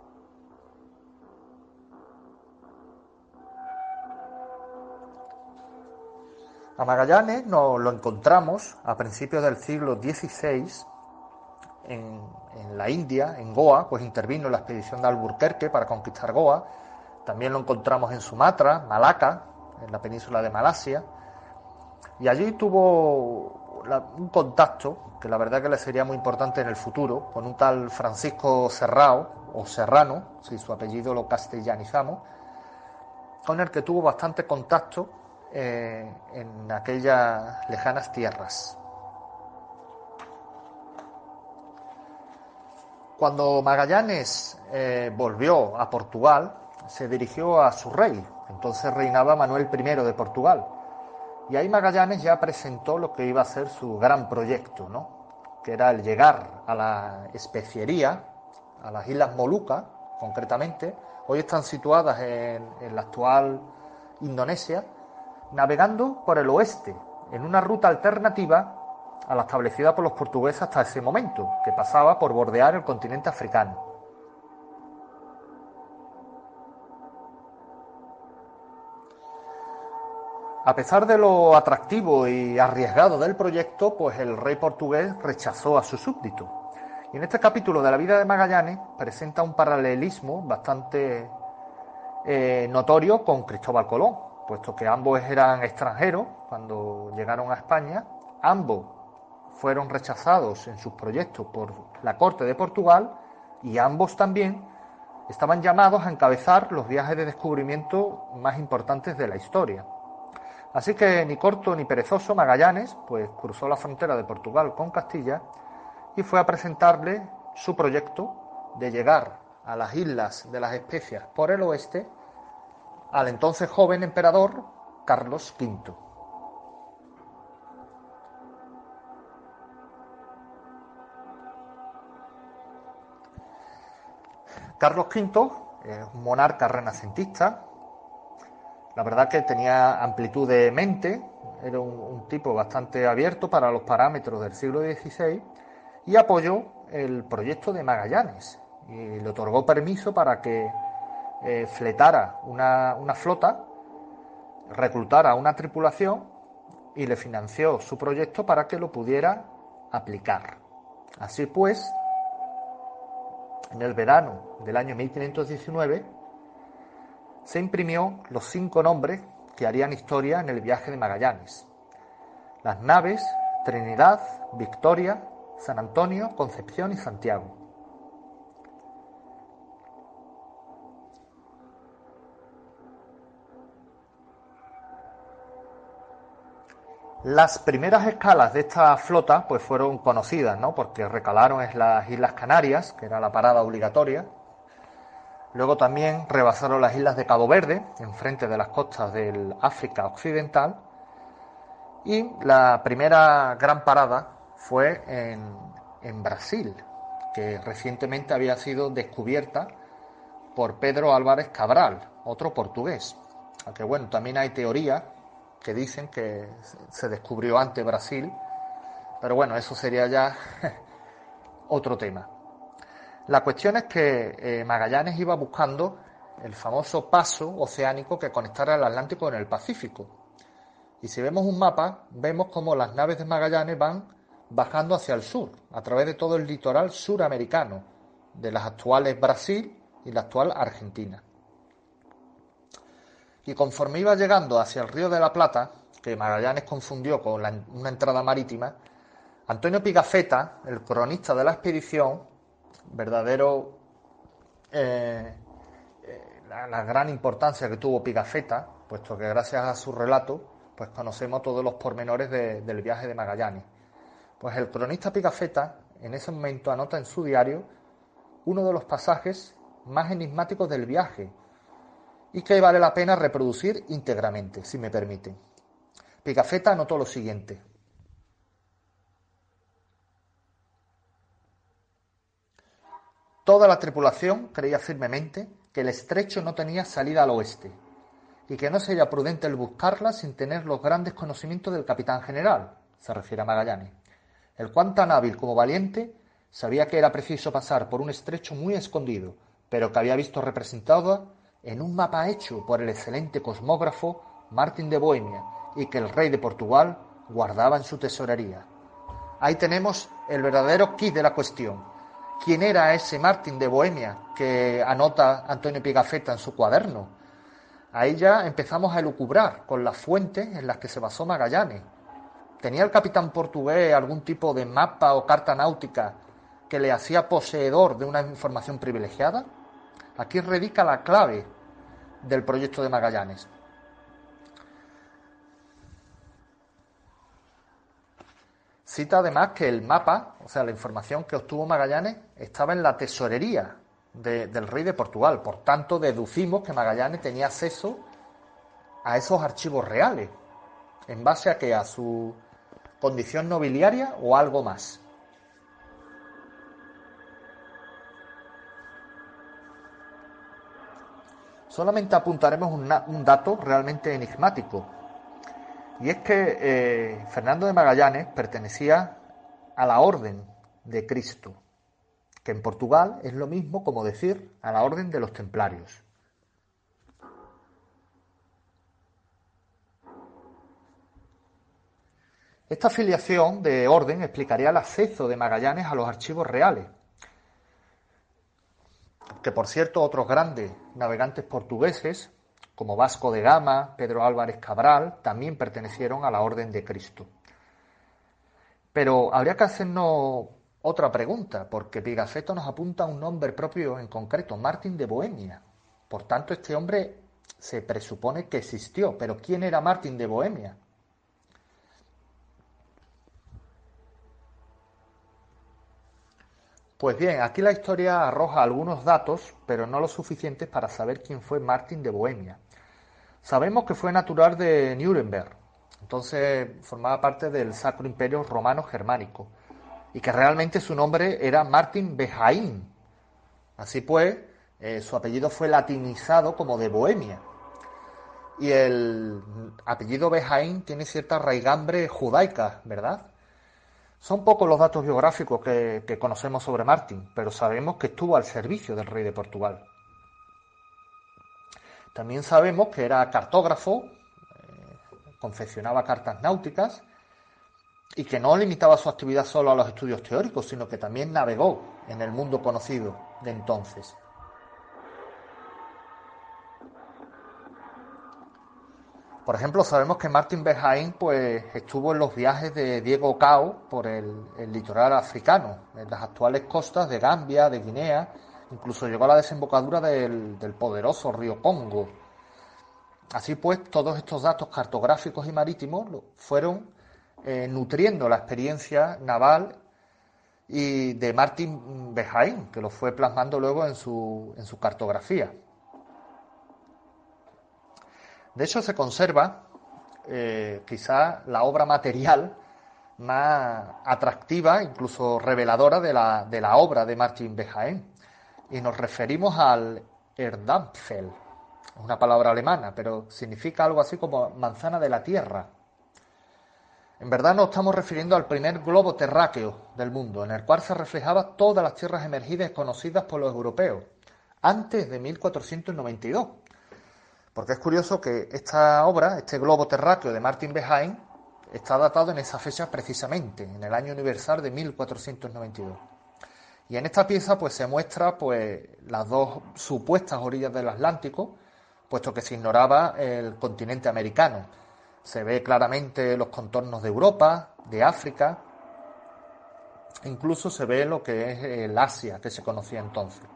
A Magallanes nos lo encontramos a principios del siglo dieciséis en, en la India, en Goa, pues intervino en la expedición de Alburquerque para conquistar Goa. También lo encontramos en Sumatra, Malaca, en la península de Malasia, y allí tuvo la, un contacto que la verdad que le sería muy importante en el futuro, con un tal Francisco Serrao, o Serrano, si su apellido lo castellanizamos, con el que tuvo bastante contacto eh, en aquellas lejanas tierras. Cuando Magallanes eh, volvió a Portugal, se dirigió a su rey. Entonces reinaba Manuel primero de Portugal. Y ahí Magallanes ya presentó lo que iba a ser su gran proyecto, ¿no? Que era el llegar a la especiería, a las Islas Molucas, concretamente. Hoy están situadas en, en la actual Indonesia, navegando por el oeste, en una ruta alternativa a la establecida por los portugueses hasta ese momento, que pasaba por bordear el continente africano. A pesar de lo atractivo y arriesgado del proyecto, pues el rey portugués rechazó a su súbdito. Y en este capítulo de la vida de Magallanes presenta un paralelismo bastante eh, notorio con Cristóbal Colón, puesto que ambos eran extranjeros cuando llegaron a España, ambos fueron rechazados en sus proyectos por la corte de Portugal y ambos también estaban llamados a encabezar los viajes de descubrimiento más importantes de la historia. Así que ni corto ni perezoso, Magallanes pues cruzó la frontera de Portugal con Castilla y fue a presentarle su proyecto de llegar a las Islas de las Especias por el oeste al entonces joven emperador Carlos quinto. Carlos quinto es un monarca renacentista. La verdad que tenía amplitud de mente, era un, un tipo bastante abierto para los parámetros del siglo dieciséis y apoyó el proyecto de Magallanes y le otorgó permiso para que eh, fletara una, una flota, reclutara una tripulación y le financió su proyecto para que lo pudiera aplicar. Así pues, en el verano del año mil quinientos diecinueve, se imprimió los cinco nombres que harían historia en el viaje de Magallanes. Las naves Trinidad, Victoria, San Antonio, Concepción y Santiago. Las primeras escalas de esta flota pues fueron conocidas, ¿no? Porque recalaron en las Islas Canarias, que era la parada obligatoria. Luego también rebasaron las islas de Cabo Verde, enfrente de las costas del África Occidental. Y la primera gran parada fue en, en Brasil, que recientemente había sido descubierta por Pedro Álvarez Cabral, otro portugués. Aunque bueno, también hay teorías que dicen que se descubrió antes Brasil, pero bueno, eso sería ya otro tema. La cuestión es que eh, Magallanes iba buscando el famoso paso oceánico que conectara el Atlántico con el Pacífico. Y si vemos un mapa, vemos cómo las naves de Magallanes van bajando hacia el sur, a través de todo el litoral suramericano, de las actuales Brasil y la actual Argentina. Y conforme iba llegando hacia el Río de la Plata, que Magallanes confundió con la, una entrada marítima, Antonio Pigafetta, el cronista de la expedición, verdadero eh, eh, la, la gran importancia que tuvo Pigafetta, puesto que gracias a su relato pues conocemos todos los pormenores de, del viaje de Magallanes. Pues el cronista Pigafetta en ese momento anota en su diario uno de los pasajes más enigmáticos del viaje y que vale la pena reproducir íntegramente, si me permiten. Pigafetta anotó lo siguiente: toda la tripulación creía firmemente que el estrecho no tenía salida al oeste y que no sería prudente el buscarla sin tener los grandes conocimientos del capitán general, se refiere a Magallanes, el cual tan hábil como valiente sabía que era preciso pasar por un estrecho muy escondido, pero que había visto representado en un mapa hecho por el excelente cosmógrafo Martín de Bohemia y que el rey de Portugal guardaba en su tesorería. Ahí tenemos el verdadero quid de la cuestión. ¿Quién era ese Martín de Bohemia que anota Antonio Pigafetta en su cuaderno? Ahí ya empezamos a elucubrar con las fuentes en las que se basó Magallanes. ¿Tenía el capitán portugués algún tipo de mapa o carta náutica que le hacía poseedor de una información privilegiada? Aquí radica la clave del proyecto de Magallanes. Cita además que el mapa, o sea, la información que obtuvo Magallanes, estaba en la tesorería de, del rey de Portugal. Por tanto, deducimos que Magallanes tenía acceso a esos archivos reales, en base a que a su condición nobiliaria o algo más. Solamente apuntaremos una, un dato realmente enigmático, y es que eh, Fernando de Magallanes pertenecía a la Orden de Cristo, que en Portugal es lo mismo como decir a la Orden de los Templarios. Esta afiliación de orden explicaría el acceso de Magallanes a los archivos reales, que por cierto otros grandes navegantes portugueses, como Vasco de Gama, Pedro Álvarez Cabral, también pertenecieron a la Orden de Cristo. Pero habría que hacernos otra pregunta, porque Pigafetta nos apunta a un nombre propio en concreto, Martín de Bohemia. Por tanto, este hombre se presupone que existió, pero ¿quién era Martín de Bohemia? Pues bien, aquí la historia arroja algunos datos, pero no los suficientes para saber quién fue Martín de Bohemia. Sabemos que fue natural de Nuremberg, entonces formaba parte del Sacro Imperio Romano Germánico, y que realmente su nombre era Martín Behaim. Así pues, eh, su apellido fue latinizado como de Bohemia. Y el apellido Behaim tiene cierta raigambre judaica, ¿verdad? Son pocos los datos biográficos que, que conocemos sobre Martín, pero sabemos que estuvo al servicio del rey de Portugal. También sabemos que era cartógrafo, eh, confeccionaba cartas náuticas y que no limitaba su actividad solo a los estudios teóricos, sino que también navegó en el mundo conocido de entonces. Por ejemplo, sabemos que Martín Behaim pues, estuvo en los viajes de Diego Cao por el, el litoral africano, en las actuales costas de Gambia, de Guinea, incluso llegó a la desembocadura del, del poderoso río Congo. Así pues, todos estos datos cartográficos y marítimos fueron eh, nutriendo la experiencia naval y de Martín Behaim, que lo fue plasmando luego en su, en su cartografía. De hecho, se conserva eh, quizá la obra material más atractiva, incluso reveladora de la, de la obra de Martín Behaim. Y nos referimos al Erdapfel, es una palabra alemana, pero significa algo así como manzana de la tierra. En verdad nos estamos refiriendo al primer globo terráqueo del mundo, en el cual se reflejaba todas las tierras emergidas conocidas por los europeos, antes de mil cuatrocientos noventa y dos. Porque es curioso que esta obra, este globo terráqueo de Martín Behaim, está datado en esa fecha precisamente, en el año universal de mil cuatrocientos noventa y dos. Y en esta pieza pues se muestra pues las dos supuestas orillas del Atlántico, puesto que se ignoraba el continente americano. Se ve claramente los contornos de Europa, de África, incluso se ve lo que es el Asia que se conocía entonces.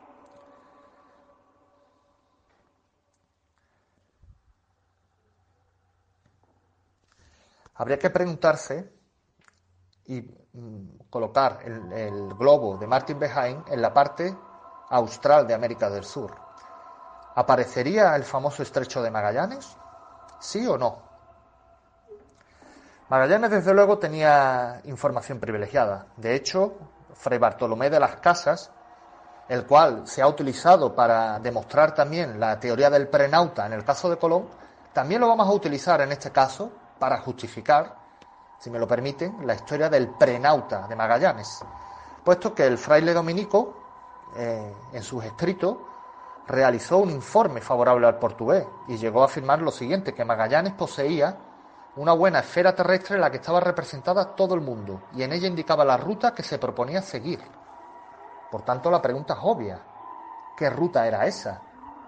Habría que preguntarse y mm, colocar el, el globo de Martín Behaim en la parte austral de América del Sur. ¿Aparecería el famoso Estrecho de Magallanes? ¿Sí o no? Magallanes, desde luego, tenía información privilegiada. De hecho, Fray Bartolomé de las Casas, el cual se ha utilizado para demostrar también la teoría del prenauta en el caso de Colón, también lo vamos a utilizar en este caso para justificar, si me lo permiten, la historia del prenauta de Magallanes, puesto que el fraile dominico, eh, en sus escritos, realizó un informe favorable al portugués y llegó a afirmar lo siguiente, que Magallanes poseía una buena esfera terrestre en la que estaba representada todo el mundo y en ella indicaba la ruta que se proponía seguir. Por tanto, la pregunta es obvia: ¿qué ruta era esa?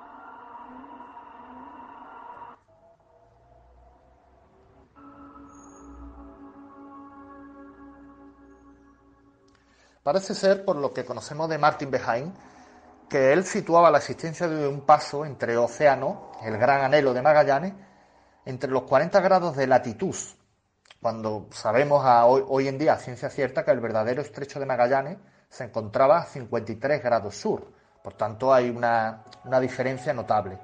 Parece ser, por lo que conocemos de Martín Behaim, que él situaba la existencia de un paso entre océanos, el gran anhelo de Magallanes, entre los cuarenta grados de latitud, cuando sabemos a hoy, hoy en día a ciencia cierta que el verdadero estrecho de Magallanes se encontraba a cincuenta y tres grados sur. Por tanto, hay una, una diferencia notable.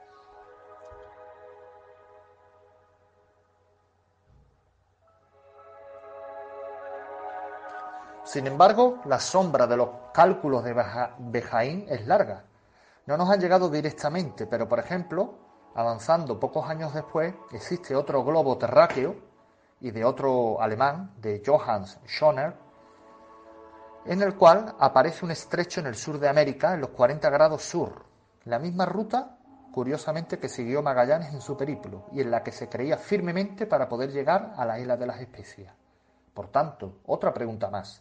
Sin embargo, la sombra de los cálculos de Behaim es larga. No nos han llegado directamente, pero por ejemplo, avanzando pocos años después, existe otro globo terráqueo y de otro alemán, de Johannes Schoner, en el cual aparece un estrecho en el sur de América, en los cuarenta grados sur, la misma ruta, curiosamente, que siguió Magallanes en su periplo y en la que se creía firmemente para poder llegar a la isla de las Especias. Por tanto, otra pregunta más.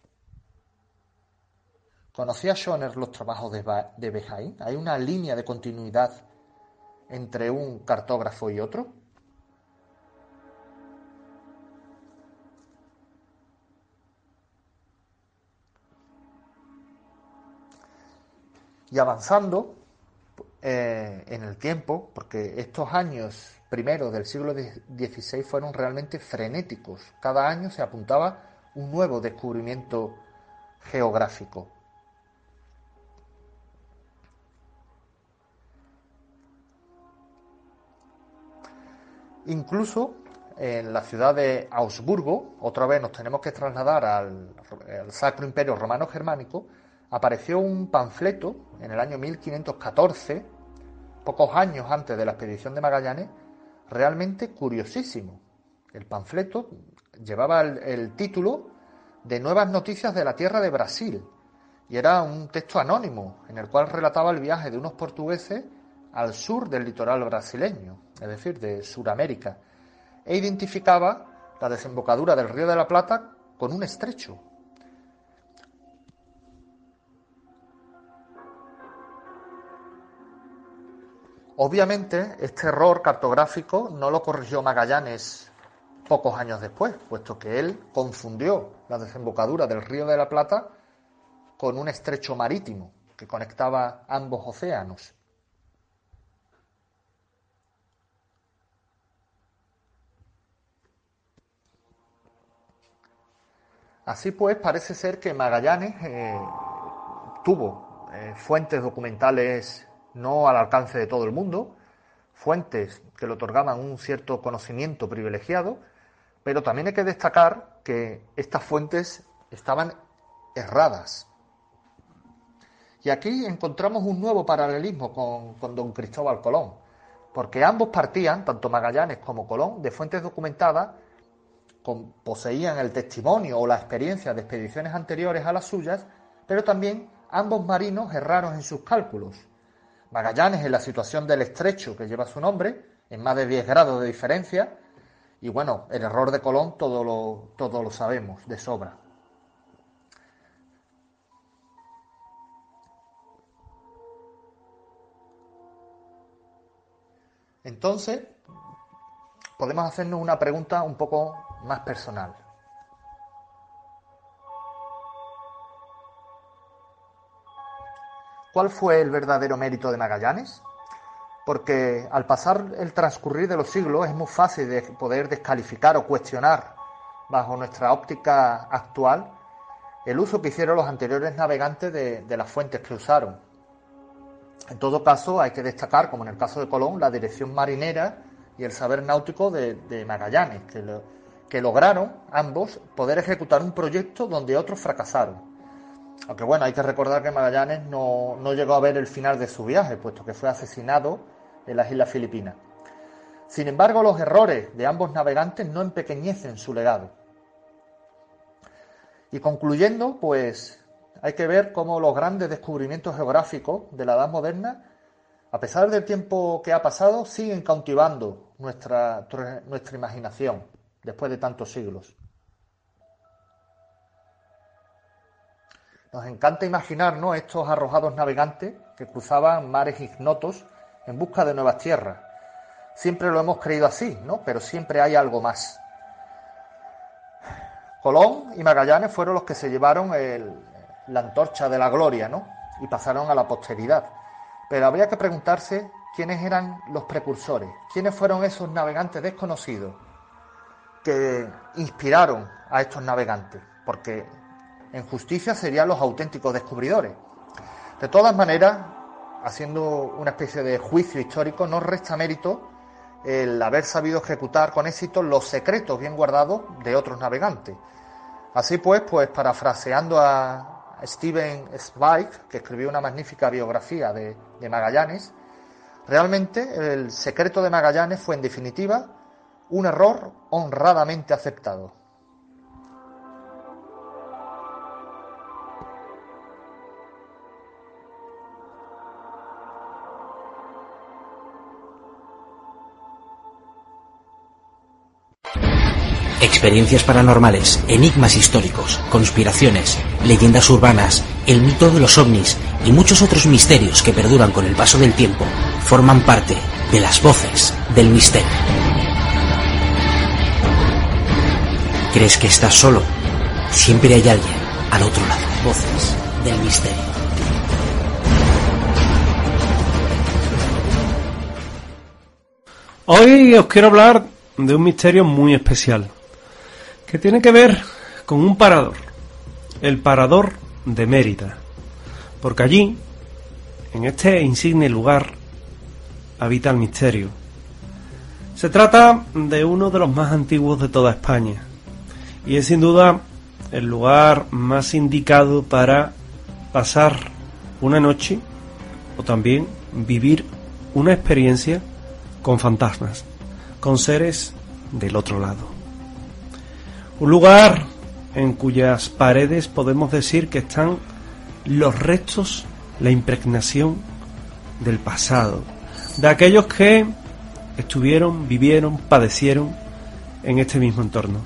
¿Conocía Schoner los trabajos de, de Behaim? ¿Hay una línea de continuidad entre un cartógrafo y otro? Y avanzando eh, en el tiempo, porque estos años primeros del siglo dieciséis fueron realmente frenéticos. Cada año se apuntaba un nuevo descubrimiento geográfico. Incluso en la ciudad de Augsburgo, otra vez nos tenemos que trasladar al, al Sacro Imperio Romano Germánico, apareció un panfleto en el año mil quinientos catorce, pocos años antes de la expedición de Magallanes, realmente curiosísimo. El panfleto llevaba el, el título de Nuevas Noticias de la Tierra de Brasil y era un texto anónimo en el cual relataba el viaje de unos portugueses al sur del litoral brasileño, es decir, de Sudamérica, e identificaba la desembocadura del Río de la Plata con un estrecho. Obviamente, este error cartográfico no lo corrigió Magallanes pocos años después, puesto que él confundió la desembocadura del Río de la Plata con un estrecho marítimo que conectaba ambos océanos. Así pues, parece ser que Magallanes eh, tuvo eh, fuentes documentales no al alcance de todo el mundo, fuentes que le otorgaban un cierto conocimiento privilegiado, pero también hay que destacar que estas fuentes estaban erradas. Y aquí encontramos un nuevo paralelismo con, con don Cristóbal Colón, porque ambos partían, tanto Magallanes como Colón, de fuentes documentadas, con, poseían el testimonio o la experiencia de expediciones anteriores a las suyas, pero también ambos marinos erraron en sus cálculos. Magallanes en la situación del estrecho que lleva su nombre, en más de diez grados de diferencia, y bueno, el error de Colón todo lo, todo lo sabemos de sobra. Entonces, podemos hacernos una pregunta un poco más personal. ¿Cuál fue el verdadero mérito de Magallanes? Porque al pasar el transcurrir de los siglos es muy fácil de poder descalificar o cuestionar, bajo nuestra óptica actual, el uso que hicieron los anteriores navegantes de, de las fuentes que usaron. En todo caso, hay que destacar, como en el caso de Colón, la dirección marinera y el saber náutico de, de Magallanes, que, lo, que lograron ambos poder ejecutar un proyecto donde otros fracasaron. Aunque bueno, hay que recordar que Magallanes no, no llegó a ver el final de su viaje, puesto que fue asesinado en las Islas Filipinas. Sin embargo, los errores de ambos navegantes no empequeñecen su legado. Y concluyendo, pues hay que ver cómo los grandes descubrimientos geográficos de la Edad Moderna, a pesar del tiempo que ha pasado, siguen cautivando nuestra, nuestra imaginación después de tantos siglos. Nos encanta imaginar, ¿no?, estos arrojados navegantes que cruzaban mares ignotos en busca de nuevas tierras. Siempre lo hemos creído así, ¿no?, pero siempre hay algo más. Colón y Magallanes fueron los que se llevaron el, la antorcha de la gloria, ¿no?, y pasaron a la posteridad. Pero habría que preguntarse quiénes eran los precursores, quiénes fueron esos navegantes desconocidos que inspiraron a estos navegantes, porque en justicia serían los auténticos descubridores. De todas maneras, haciendo una especie de juicio histórico, no resta mérito el haber sabido ejecutar con éxito los secretos bien guardados de otros navegantes. Así pues, pues parafraseando a Stephen Zweig, que escribió una magnífica biografía de, de Magallanes, realmente el secreto de Magallanes fue en definitiva un error honradamente aceptado. Experiencias paranormales, enigmas históricos, conspiraciones, leyendas urbanas, el mito de los ovnis y muchos otros misterios que perduran con el paso del tiempo forman parte de las voces del misterio. ¿Crees que estás solo? Siempre hay alguien al otro lado. Voces del misterio. Hoy os quiero hablar de un misterio muy especial, que tiene que ver con un parador, el Parador de Mérida, porque allí, en este insigne lugar, habita el misterio. Se trata de uno de los más antiguos de toda España, y es sin duda el lugar más indicado para pasar una noche, o también vivir una experiencia con fantasmas, con seres del otro lado. Un lugar en cuyas paredes podemos decir que están los restos, la impregnación del pasado, de aquellos que estuvieron, vivieron, padecieron en este mismo entorno.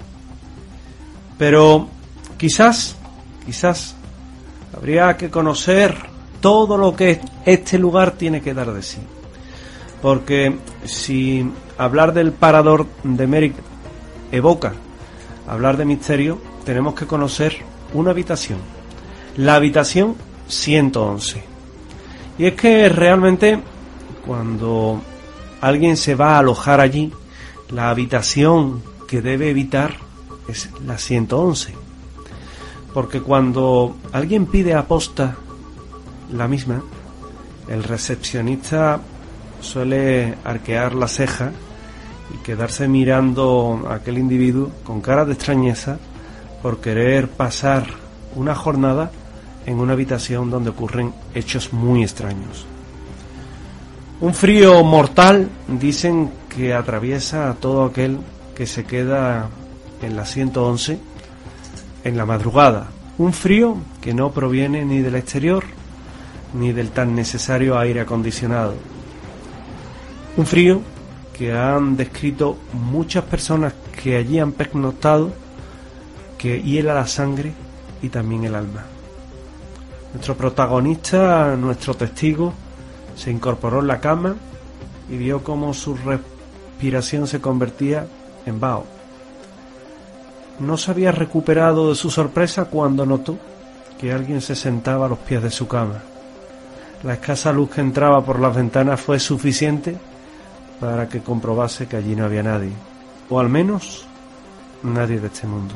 Pero quizás, quizás habría que conocer todo lo que este lugar tiene que dar de sí. Porque si hablar del Parador de Mérida evoca hablar de misterio, tenemos que conocer una habitación, la habitación ciento once. Y es que realmente cuando alguien se va a alojar allí, la habitación que debe evitar es la ciento once. Porque cuando alguien pide aposta la misma, el recepcionista suele arquear la ceja y quedarse mirando a aquel individuo con cara de extrañeza por querer pasar una jornada en una habitación donde ocurren hechos muy extraños. Un frío mortal dicen que atraviesa a todo aquel que se queda en la ciento once en la madrugada. Un frío que no proviene ni del exterior ni del tan necesario aire acondicionado. Un frío que han descrito muchas personas que allí han pernoctado, que hiela la sangre y también el alma. Nuestro protagonista, nuestro testigo, se incorporó en la cama y vio cómo su respiración se convertía en vaho. No se había recuperado de su sorpresa cuando notó que alguien se sentaba a los pies de su cama. La escasa luz que entraba por las ventanas fue suficiente para que comprobase que allí no había nadie, o al menos nadie de este mundo.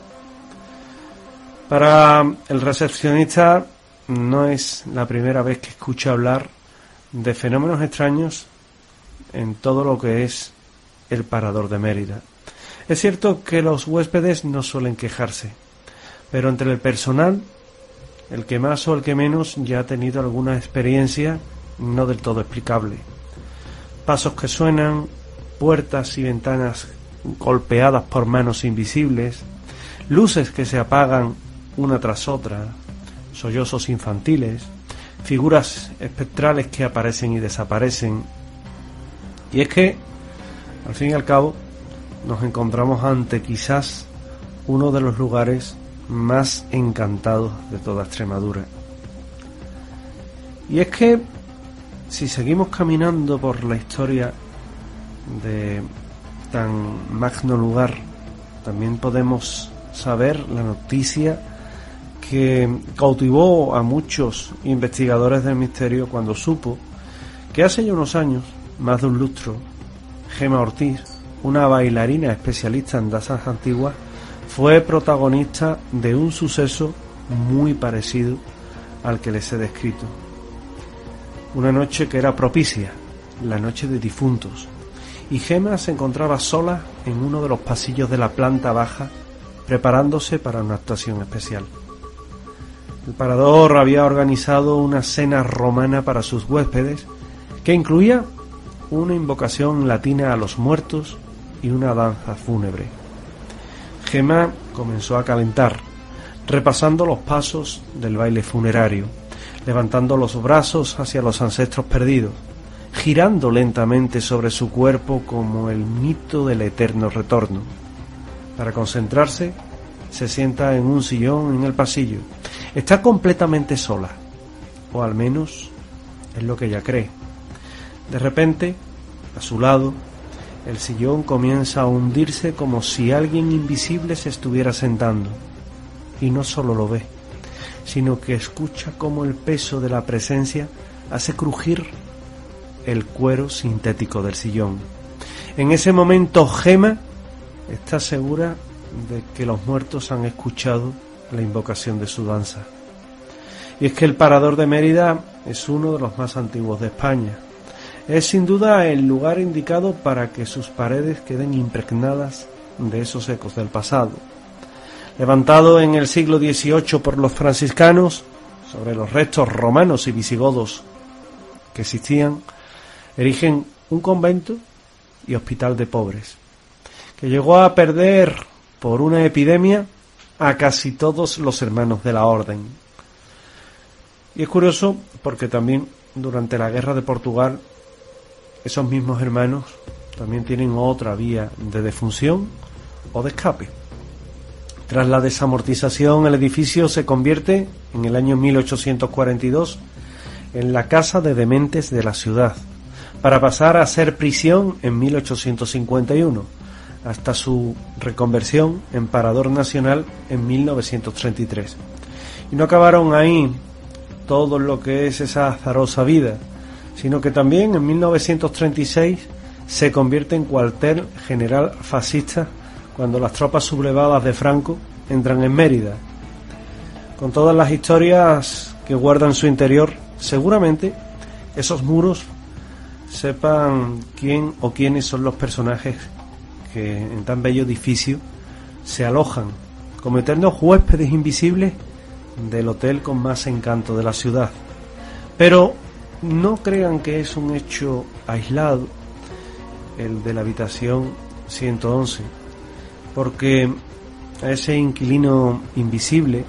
Para el recepcionista no es la primera vez que escucha hablar de fenómenos extraños en todo lo que es el Parador de Mérida. Es cierto que los huéspedes no suelen quejarse, pero entre el personal, el que más o el que menos ya ha tenido alguna experiencia no del todo explicable. Pasos que suenan, puertas y ventanas golpeadas por manos invisibles, luces que se apagan una tras otra, sollozos infantiles, figuras espectrales que aparecen y desaparecen. Y es que, al fin y al cabo, nos encontramos ante quizás uno de los lugares más encantados de toda Extremadura. Y es que si seguimos caminando por la historia de tan magno lugar, también podemos saber la noticia que cautivó a muchos investigadores del misterio cuando supo que hace ya unos años, más de un lustro, Gema Ortiz, una bailarina especialista en danzas antiguas, fue protagonista de un suceso muy parecido al que les he descrito. Una noche que era propicia, la noche de difuntos, y Gemma se encontraba sola en uno de los pasillos de la planta baja, preparándose para una actuación especial. El parador había organizado una cena romana para sus huéspedes, que incluía una invocación latina a los muertos y una danza fúnebre. Gemma comenzó a calentar, repasando los pasos del baile funerario, levantando los brazos hacia los ancestros perdidos, girando lentamente sobre su cuerpo como el mito del eterno retorno. Para concentrarse, se sienta en un sillón en el pasillo. Está completamente sola, o al menos es lo que ella cree. De repente, a su lado, el sillón comienza a hundirse como si alguien invisible se estuviera sentando. Y no solo lo ve, sino que escucha cómo el peso de la presencia hace crujir el cuero sintético del sillón. En ese momento, Gemma está segura de que los muertos han escuchado la invocación de su danza. Y es que el Parador de Mérida es uno de los más antiguos de España. Es sin duda el lugar indicado para que sus paredes queden impregnadas de esos ecos del pasado. Levantado en el siglo dieciocho por los franciscanos, sobre los restos romanos y visigodos que existían, erigen un convento y hospital de pobres, que llegó a perder por una epidemia a casi todos los hermanos de la orden. Y es curioso porque también durante la guerra de Portugal esos mismos hermanos también tienen otra vía de defunción o de escape. Tras la desamortización, el edificio se convierte en el año mil ochocientos cuarenta y dos en la casa de dementes de la ciudad, para pasar a ser prisión en mil ochocientos cincuenta y uno, hasta su reconversión en Parador Nacional en mil novecientos treinta y tres. Y no acabaron ahí todo lo que es esa azarosa vida, sino que también en mil novecientos treinta y seis se convierte en cuartel general fascista cuando las tropas sublevadas de Franco entran en Mérida. Con todas las historias que guardan su interior, seguramente esos muros sepan quién o quiénes son los personajes que en tan bello edificio se alojan como eternos huéspedes invisibles del hotel con más encanto de la ciudad. Pero no crean que es un hecho aislado el de la habitación ciento once, porque ese inquilino invisible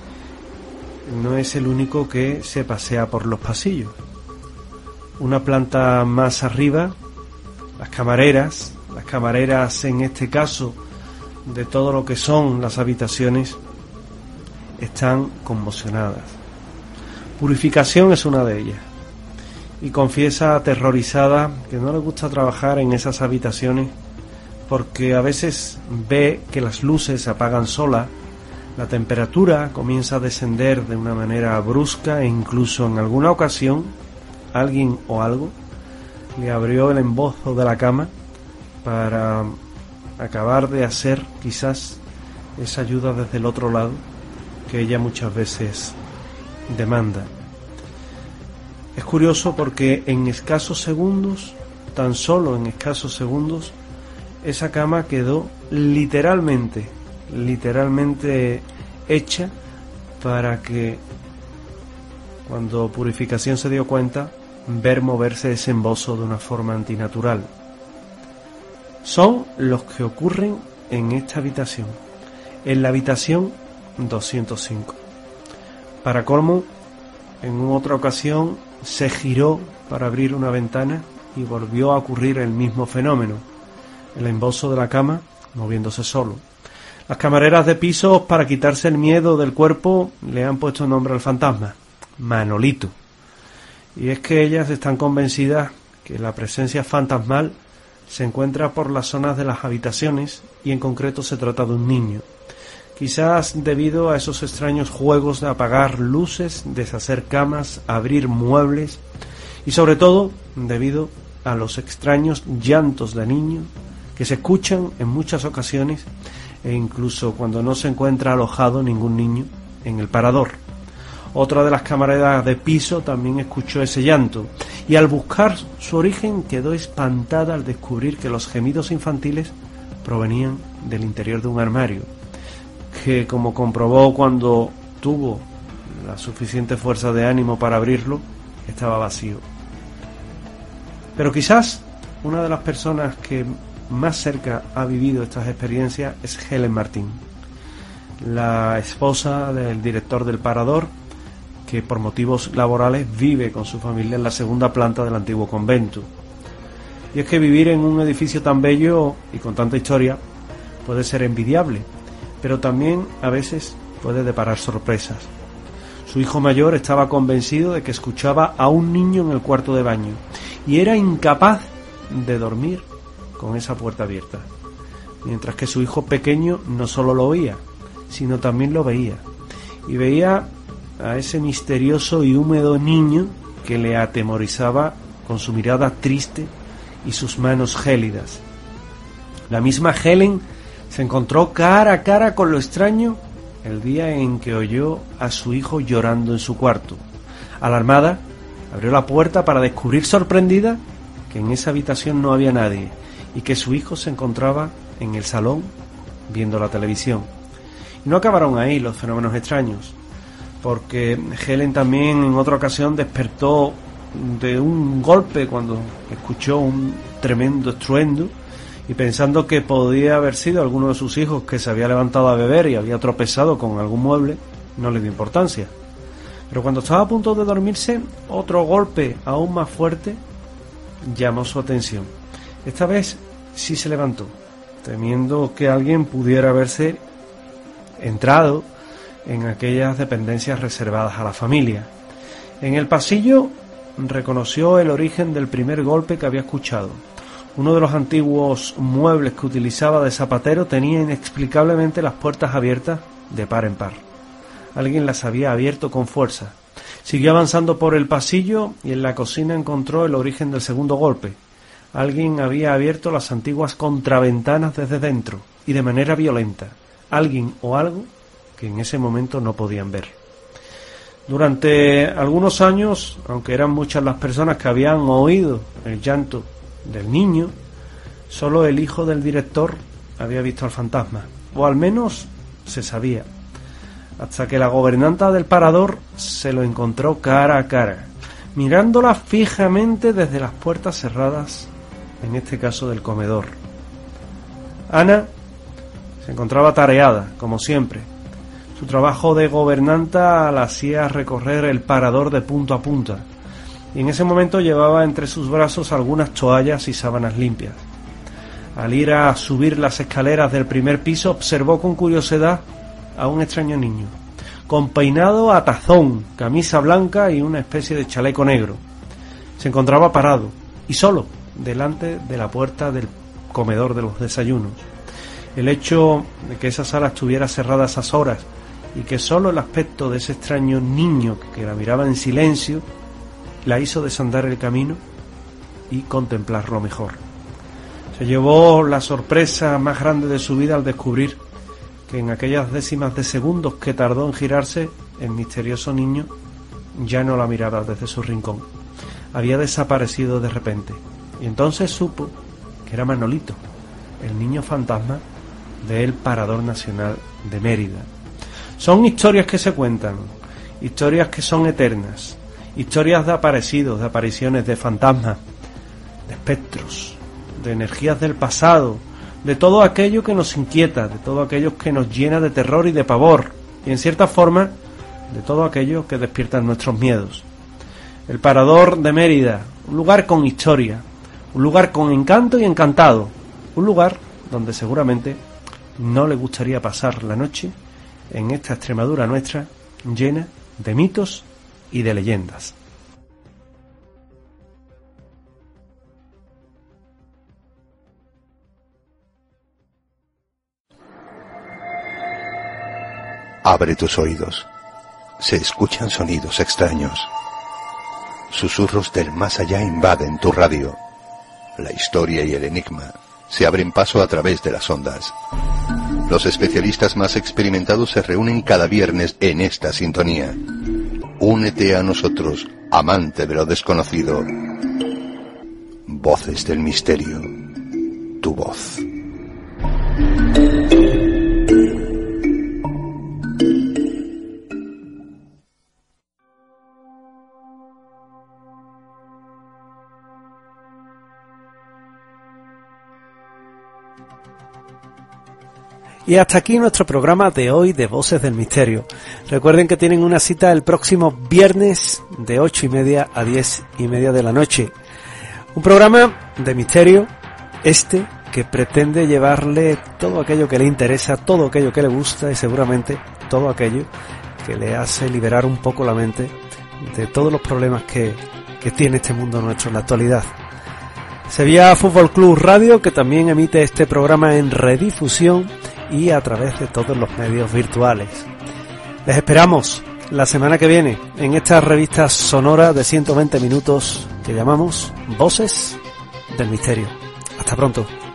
no es el único que se pasea por los pasillos. Una planta más arriba, las camareras, las camareras en este caso de todo lo que son las habitaciones, están conmocionadas. Purificación es una de ellas, y confiesa aterrorizada que no le gusta trabajar en esas habitaciones porque a veces ve que las luces se apagan solas, la temperatura comienza a descender de una manera brusca e incluso en alguna ocasión alguien o algo le abrió el embozo de la cama para acabar de hacer quizás esa ayuda desde el otro lado que ella muchas veces demanda. Es curioso porque en escasos segundos, tan solo en escasos segundos, esa cama quedó literalmente, literalmente hecha para que cuando Purificación se dio cuenta, ver moverse ese embozo de una forma antinatural. Son los que ocurren en esta habitación, en la habitación doscientos cinco. Para colmo, en otra ocasión se giró para abrir una ventana y volvió a ocurrir el mismo fenómeno, el embozo de la cama moviéndose solo. Las camareras de pisos, para quitarse el miedo del cuerpo, le han puesto nombre al fantasma, Manolito. Y es que ellas están convencidas que la presencia fantasmal se encuentra por las zonas de las habitaciones y en concreto se trata de un niño. Quizás debido a esos extraños juegos de apagar luces, deshacer camas, abrir muebles y sobre todo debido a los extraños llantos de niño que se escuchan en muchas ocasiones e incluso cuando no se encuentra alojado ningún niño en el parador. Otra de las camaradas de piso también escuchó ese llanto y al buscar su origen quedó espantada al descubrir que los gemidos infantiles provenían del interior de un armario, que, como comprobó cuando tuvo la suficiente fuerza de ánimo para abrirlo, estaba vacío. Pero quizás una de las personas que más cerca ha vivido estas experiencias es Helen Martín, la esposa del director del parador, que por motivos laborales vive con su familia en la segunda planta del antiguo convento. Y es que vivir en un edificio tan bello y con tanta historia puede ser envidiable, pero también a veces puede deparar sorpresas. Su hijo mayor estaba convencido de que escuchaba a un niño en el cuarto de baño y era incapaz de dormir con esa puerta abierta, mientras que su hijo pequeño no solo lo oía, sino también lo veía, y veía a ese misterioso y húmedo niño que le atemorizaba con su mirada triste y sus manos gélidas. La misma Helen se encontró cara a cara con lo extraño el día en que oyó a su hijo llorando en su cuarto. Alarmada, abrió la puerta para descubrir sorprendida que en esa habitación no había nadie y que su hijo se encontraba en el salón viendo la televisión. Y no acabaron ahí los fenómenos extraños, porque Helen también en otra ocasión despertó de un golpe cuando escuchó un tremendo estruendo y pensando que podía haber sido alguno de sus hijos que se había levantado a beber y había tropezado con algún mueble, no le dio importancia. Pero cuando estaba a punto de dormirse, otro golpe aún más fuerte llamó su atención. Esta vez sí se levantó, temiendo que alguien pudiera haberse entrado en aquellas dependencias reservadas a la familia. En el pasillo reconoció el origen del primer golpe que había escuchado. Uno de los antiguos muebles que utilizaba de zapatero tenía inexplicablemente las puertas abiertas de par en par. Alguien las había abierto con fuerza. Siguió avanzando por el pasillo y en la cocina encontró el origen del segundo golpe. Alguien había abierto las antiguas contraventanas desde dentro y de manera violenta. Alguien o algo que en ese momento no podían ver. Durante algunos años, aunque eran muchas las personas que habían oído el llanto del niño, solo el hijo del director había visto al fantasma, o al menos se sabía, hasta que la gobernanta del parador se lo encontró cara a cara, mirándola fijamente desde las puertas cerradas, en este caso del comedor. Ana se encontraba tareada, como siempre. Su trabajo de gobernanta la hacía recorrer el parador de punta a punta, y en ese momento llevaba entre sus brazos algunas toallas y sábanas limpias. Al ir a subir las escaleras del primer piso, observó con curiosidad a un extraño niño, con peinado a tazón, camisa blanca y una especie de chaleco negro. Se encontraba parado, y solo, delante de la puerta del comedor de los desayunos. El hecho de que esa sala estuviera cerrada a esas horas y que solo el aspecto de ese extraño niño que la miraba en silencio la hizo desandar el camino y contemplarlo mejor. Se llevó la sorpresa más grande de su vida al descubrir que en aquellas décimas de segundos que tardó en girarse, el misterioso niño ya no la miraba desde su rincón. Había desaparecido de repente, y entonces supo que era Manolito, el niño fantasma del Parador Nacional de Mérida. Son historias que se cuentan, historias que son eternas, historias de aparecidos, de apariciones, de fantasmas, de espectros, de energías del pasado, de todo aquello que nos inquieta, de todo aquello que nos llena de terror y de pavor, y en cierta forma, de todo aquello que despierta nuestros miedos. El Parador de Mérida, un lugar con historia, un lugar con encanto y encantado, un lugar donde seguramente no le gustaría pasar la noche en esta Extremadura nuestra, llena de mitos y de leyendas. Abre tus oídos. Se escuchan sonidos extraños. Susurros del más allá invaden tu radio. La historia y el enigma se abren paso a través de las ondas. Los especialistas más experimentados se reúnen cada viernes en esta sintonía. Únete a nosotros, amante de lo desconocido. Voces del misterio. Tu voz. Y hasta aquí nuestro programa de hoy de Voces del Misterio. Recuerden que tienen una cita el próximo viernes de ocho y media a diez y media de la noche. Un programa de misterio, este, que pretende llevarle todo aquello que le interesa, todo aquello que le gusta y seguramente todo aquello que le hace liberar un poco la mente de todos los problemas que, que tiene este mundo nuestro en la actualidad. Sevilla Fútbol Club Radio, que también emite este programa en redifusión y a través de todos los medios virtuales. Les esperamos la semana que viene en esta revista sonora de ciento veinte minutos que llamamos Voces del Misterio. Hasta pronto.